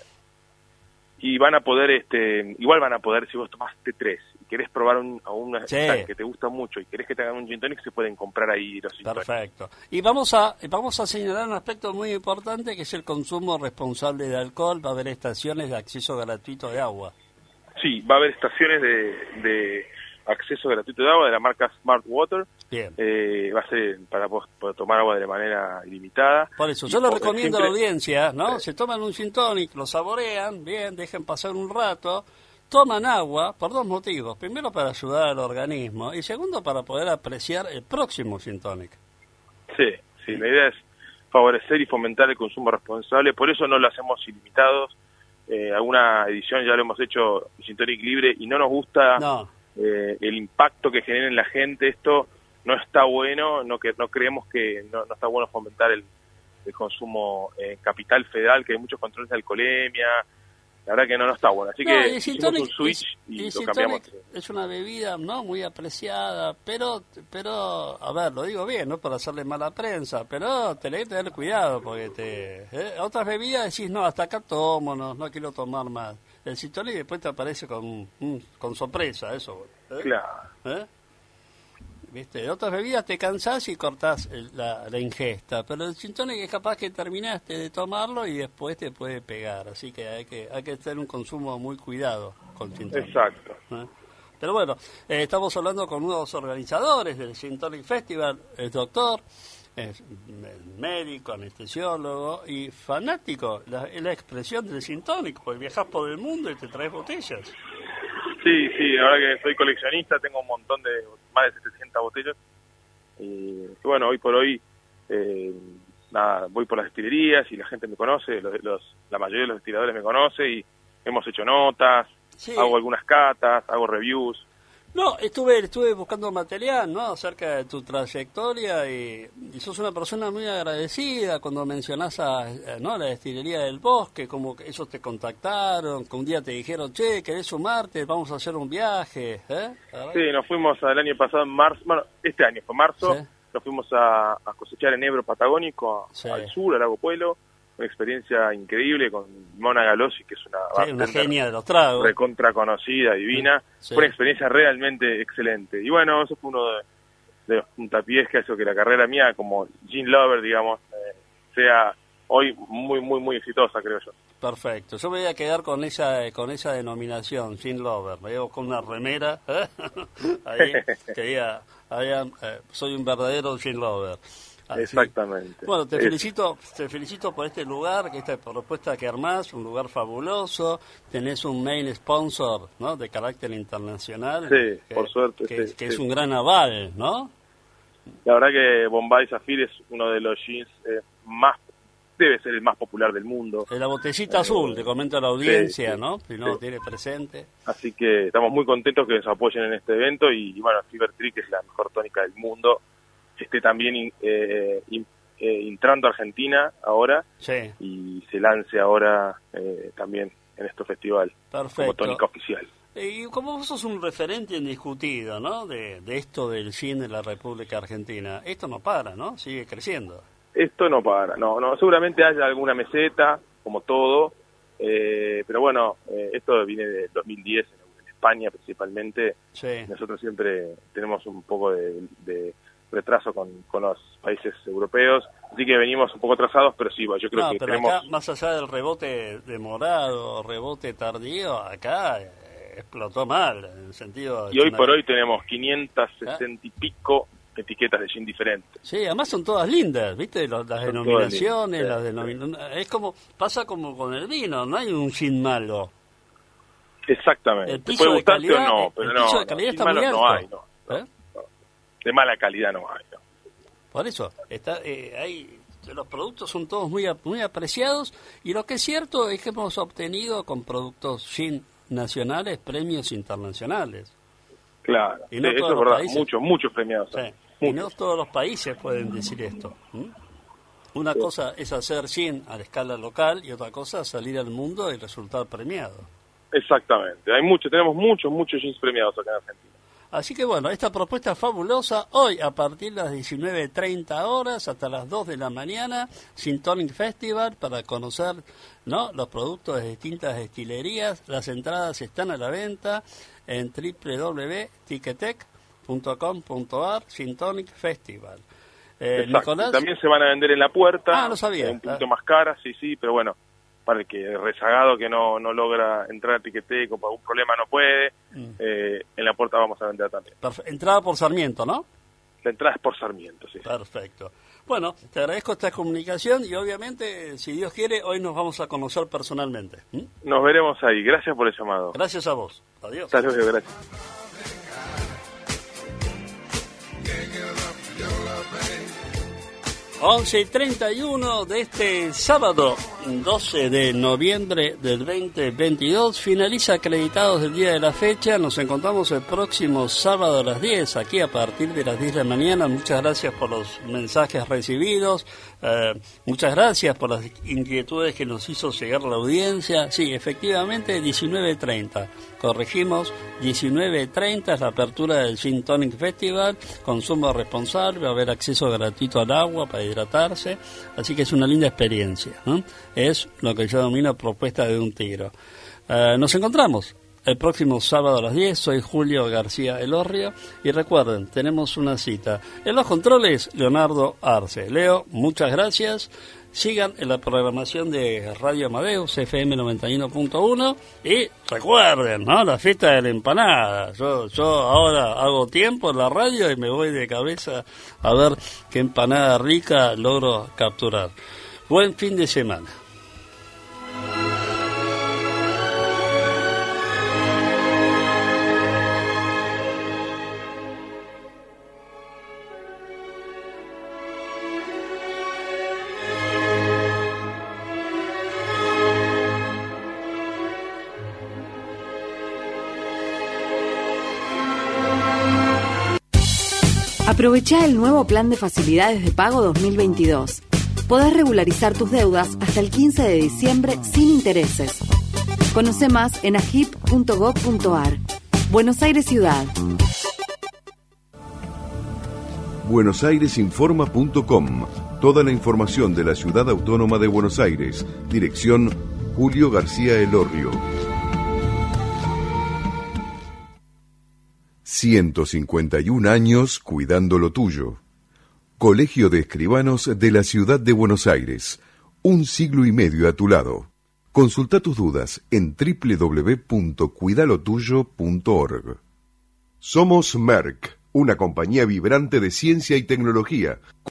y van a poder, igual van a poder, si vos tomaste 3 y querés probar a una Sí. que te gusta mucho y querés que te hagan un gin tonic, se pueden comprar ahí los gin tonics. Perfecto. Y vamos a señalar un aspecto muy importante, que es el consumo responsable de alcohol. Va a haber estaciones de acceso gratuito de agua. Sí, va a haber estaciones de acceso gratuito de agua de la marca Smart Water. Bien. Va a ser para poder tomar agua de manera ilimitada. Por eso, Y yo le por- recomiendo a siempre- la audiencia, ¿no? Se toman un gin tonic, lo saborean, bien, dejen pasar un rato, toman agua por 2 motivos. Primero, para ayudar al organismo, y segundo, para poder apreciar el próximo gin tonic. Sí, la idea es favorecer y fomentar el consumo responsable, por eso no lo hacemos ilimitados. Alguna edición ya lo hemos hecho gin tonic libre y no nos gusta el impacto que genera en la gente. Esto no está bueno, no creemos que no está bueno fomentar el consumo en Capital Federal, que hay muchos controles de alcoholemia. La verdad que no está bueno, así No, que y el gin hicimos tonic un switch y el lo gin cambiamos. tonic es una bebida, ¿no?, muy apreciada, pero a ver, lo digo bien, no para hacerle mala prensa, pero tenés que tener cuidado, porque otras bebidas decís, no, hasta acá tomo, no quiero tomar más. El gin tonic después te aparece con sorpresa, eso. Claro. ¿Viste? De otras bebidas te cansás y cortás la ingesta, pero el gin tonic es capaz que terminaste de tomarlo y después te puede pegar, así que hay que tener un consumo muy cuidado con gin tonic. Exacto. Pero bueno, estamos hablando con uno de los organizadores del Gin Tonic Festival, el doctor, es médico, anestesiólogo y fanático, la expresión del gin tonic, porque viajas por el mundo y te traes botellas. Sí, ahora que soy coleccionista tengo un montón de, más de 700 botellas y bueno, hoy por hoy voy por las destilerías y la gente me conoce, la mayoría de los destiladores me conoce y hemos hecho notas, hago algunas catas, hago reviews. No, estuve buscando material, ¿no?, acerca de tu trayectoria y sos una persona muy agradecida cuando mencionás la destilería del Bosque, como que ellos te contactaron, que un día te dijeron, che, ¿querés sumarte? Vamos a hacer un viaje, Sí, nos fuimos el año pasado en marzo, bueno, este año fue marzo, nos fuimos a cosechar en Ebro Patagónico, al sur, al Lago Puelo, una experiencia increíble con Mona Galossi, que es una genia de los tragos, recontra conocida, divina. Fue una experiencia realmente excelente. Y bueno, eso fue uno de los puntapiés que hace que la carrera mía como gin lover, digamos, sea hoy muy, muy, muy exitosa, creo yo. Perfecto. Yo me voy a quedar con esa denominación, gin lover. Me voy a buscar una remera ahí que diga, soy un verdadero gin lover. Exactamente. Bueno, te felicito por este lugar, que esta propuesta que armás, un lugar fabuloso. Tenés un main sponsor, ¿no?, de carácter internacional. Sí, por suerte. Que es un gran aval, ¿no? La verdad que Bombay Sapphire es uno de los jeans debe ser el más popular del mundo. La botellita azul, te comento a la audiencia, sí, ¿no? Si no lo tiene presente. Así que estamos muy contentos que nos apoyen en este evento y bueno, Fever Tree, que es la mejor tónica del mundo, esté también entrando a Argentina ahora y se lance ahora también en este festival. Perfecto. Como tónica oficial. Y como vos sos un referente indiscutido, ¿no?, de esto del cine en la República Argentina, esto no para, ¿no? Sigue creciendo. Esto no para, no, seguramente haya alguna meseta, como todo, pero bueno, esto viene de 2010 en España principalmente. Sí. Nosotros siempre tenemos un poco de retraso con los países europeos, así que venimos un poco atrasados, pero sí, yo creo que pero tenemos... acá, más allá del rebote demorado, rebote tardío, acá explotó mal, en el sentido... Y hoy por hoy tenemos 560 y pico etiquetas de jean diferentes. Sí, además son todas lindas, ¿viste? Las denominaciones, sí. Es como, pasa como con el vino, no hay un jean malo. Exactamente. El piso puede de gustarte calidad, o no, pero el piso de calidad está muy alto. No hay, no. De mala calidad no hay, no. Por eso, los productos son todos muy apreciados, y lo que es cierto es que hemos obtenido con productos jean nacionales premios internacionales. Claro, y no eso todos es verdad, países, muchos premiados. Sí, y no todos los países pueden decir esto. Una cosa es hacer jean a la escala local y otra cosa es salir al mundo y resultar premiado. Exactamente, tenemos muchos jeans premiados acá en Argentina. Así que bueno, esta propuesta fabulosa, hoy a partir de las 19:30 horas hasta las 2 de la mañana, Gin Tonic Festival, para conocer, ¿no?, los productos de distintas destilerías. Las entradas están a la venta en www.ticketek.com.ar, Gin Tonic Festival. Nicolás, también se van a vender en la puerta, no sabía. Un poquito más caras, sí, pero bueno, para el que rezagado que no logra entrar a Ticketek o por algún problema no puede, en la puerta vamos a vender también. Entrada por Sarmiento, ¿no? La entrada es por Sarmiento, sí. Perfecto. Bueno, te agradezco esta comunicación y obviamente, si Dios quiere, hoy nos vamos a conocer personalmente. Nos veremos ahí. Gracias por el llamado. Gracias a vos. Adiós. Hasta luego, gracias. 11:31 de este sábado 12 de noviembre del 2022. Finaliza Acreditados del día de la fecha. Nos encontramos el próximo sábado a las 10, aquí a partir de las 10 de la mañana. Muchas gracias por los mensajes recibidos. Muchas gracias por las inquietudes que nos hizo llegar la audiencia. Sí, efectivamente, 19:30. Corregimos, 19:30 es la apertura del Gin Tonic Festival. Consumo responsable, va a haber acceso gratuito al agua para hidratarse. Así que es una linda experiencia, ¿no? Es lo que yo denomino propuesta de un tiro. Nos encontramos el próximo sábado a las 10. Soy Julio García Elorrio y recuerden, tenemos una cita. En los controles, Leonardo Arce. Leo, muchas gracias. Sigan en la programación de Radio Amadeus, FM 91.1, y recuerden, ¿no?, la fiesta de la empanada. Yo ahora hago tiempo en la radio y me voy de cabeza a ver qué empanada rica logro capturar. Buen fin de semana. Aprovecha el nuevo plan de facilidades de pago 2022. Podés regularizar tus deudas hasta el 15 de diciembre sin intereses. Conoce más en agip.gov.ar. Buenos Aires Ciudad. buenosaires.informa.com. Toda la información de la Ciudad Autónoma de Buenos Aires. Dirección Julio García Elorrio. 151 años cuidando lo tuyo. Colegio de Escribanos de la Ciudad de Buenos Aires. Un siglo y medio a tu lado. Consulta tus dudas en www.cuidalotuyo.org. Somos Merck, una compañía vibrante de ciencia y tecnología.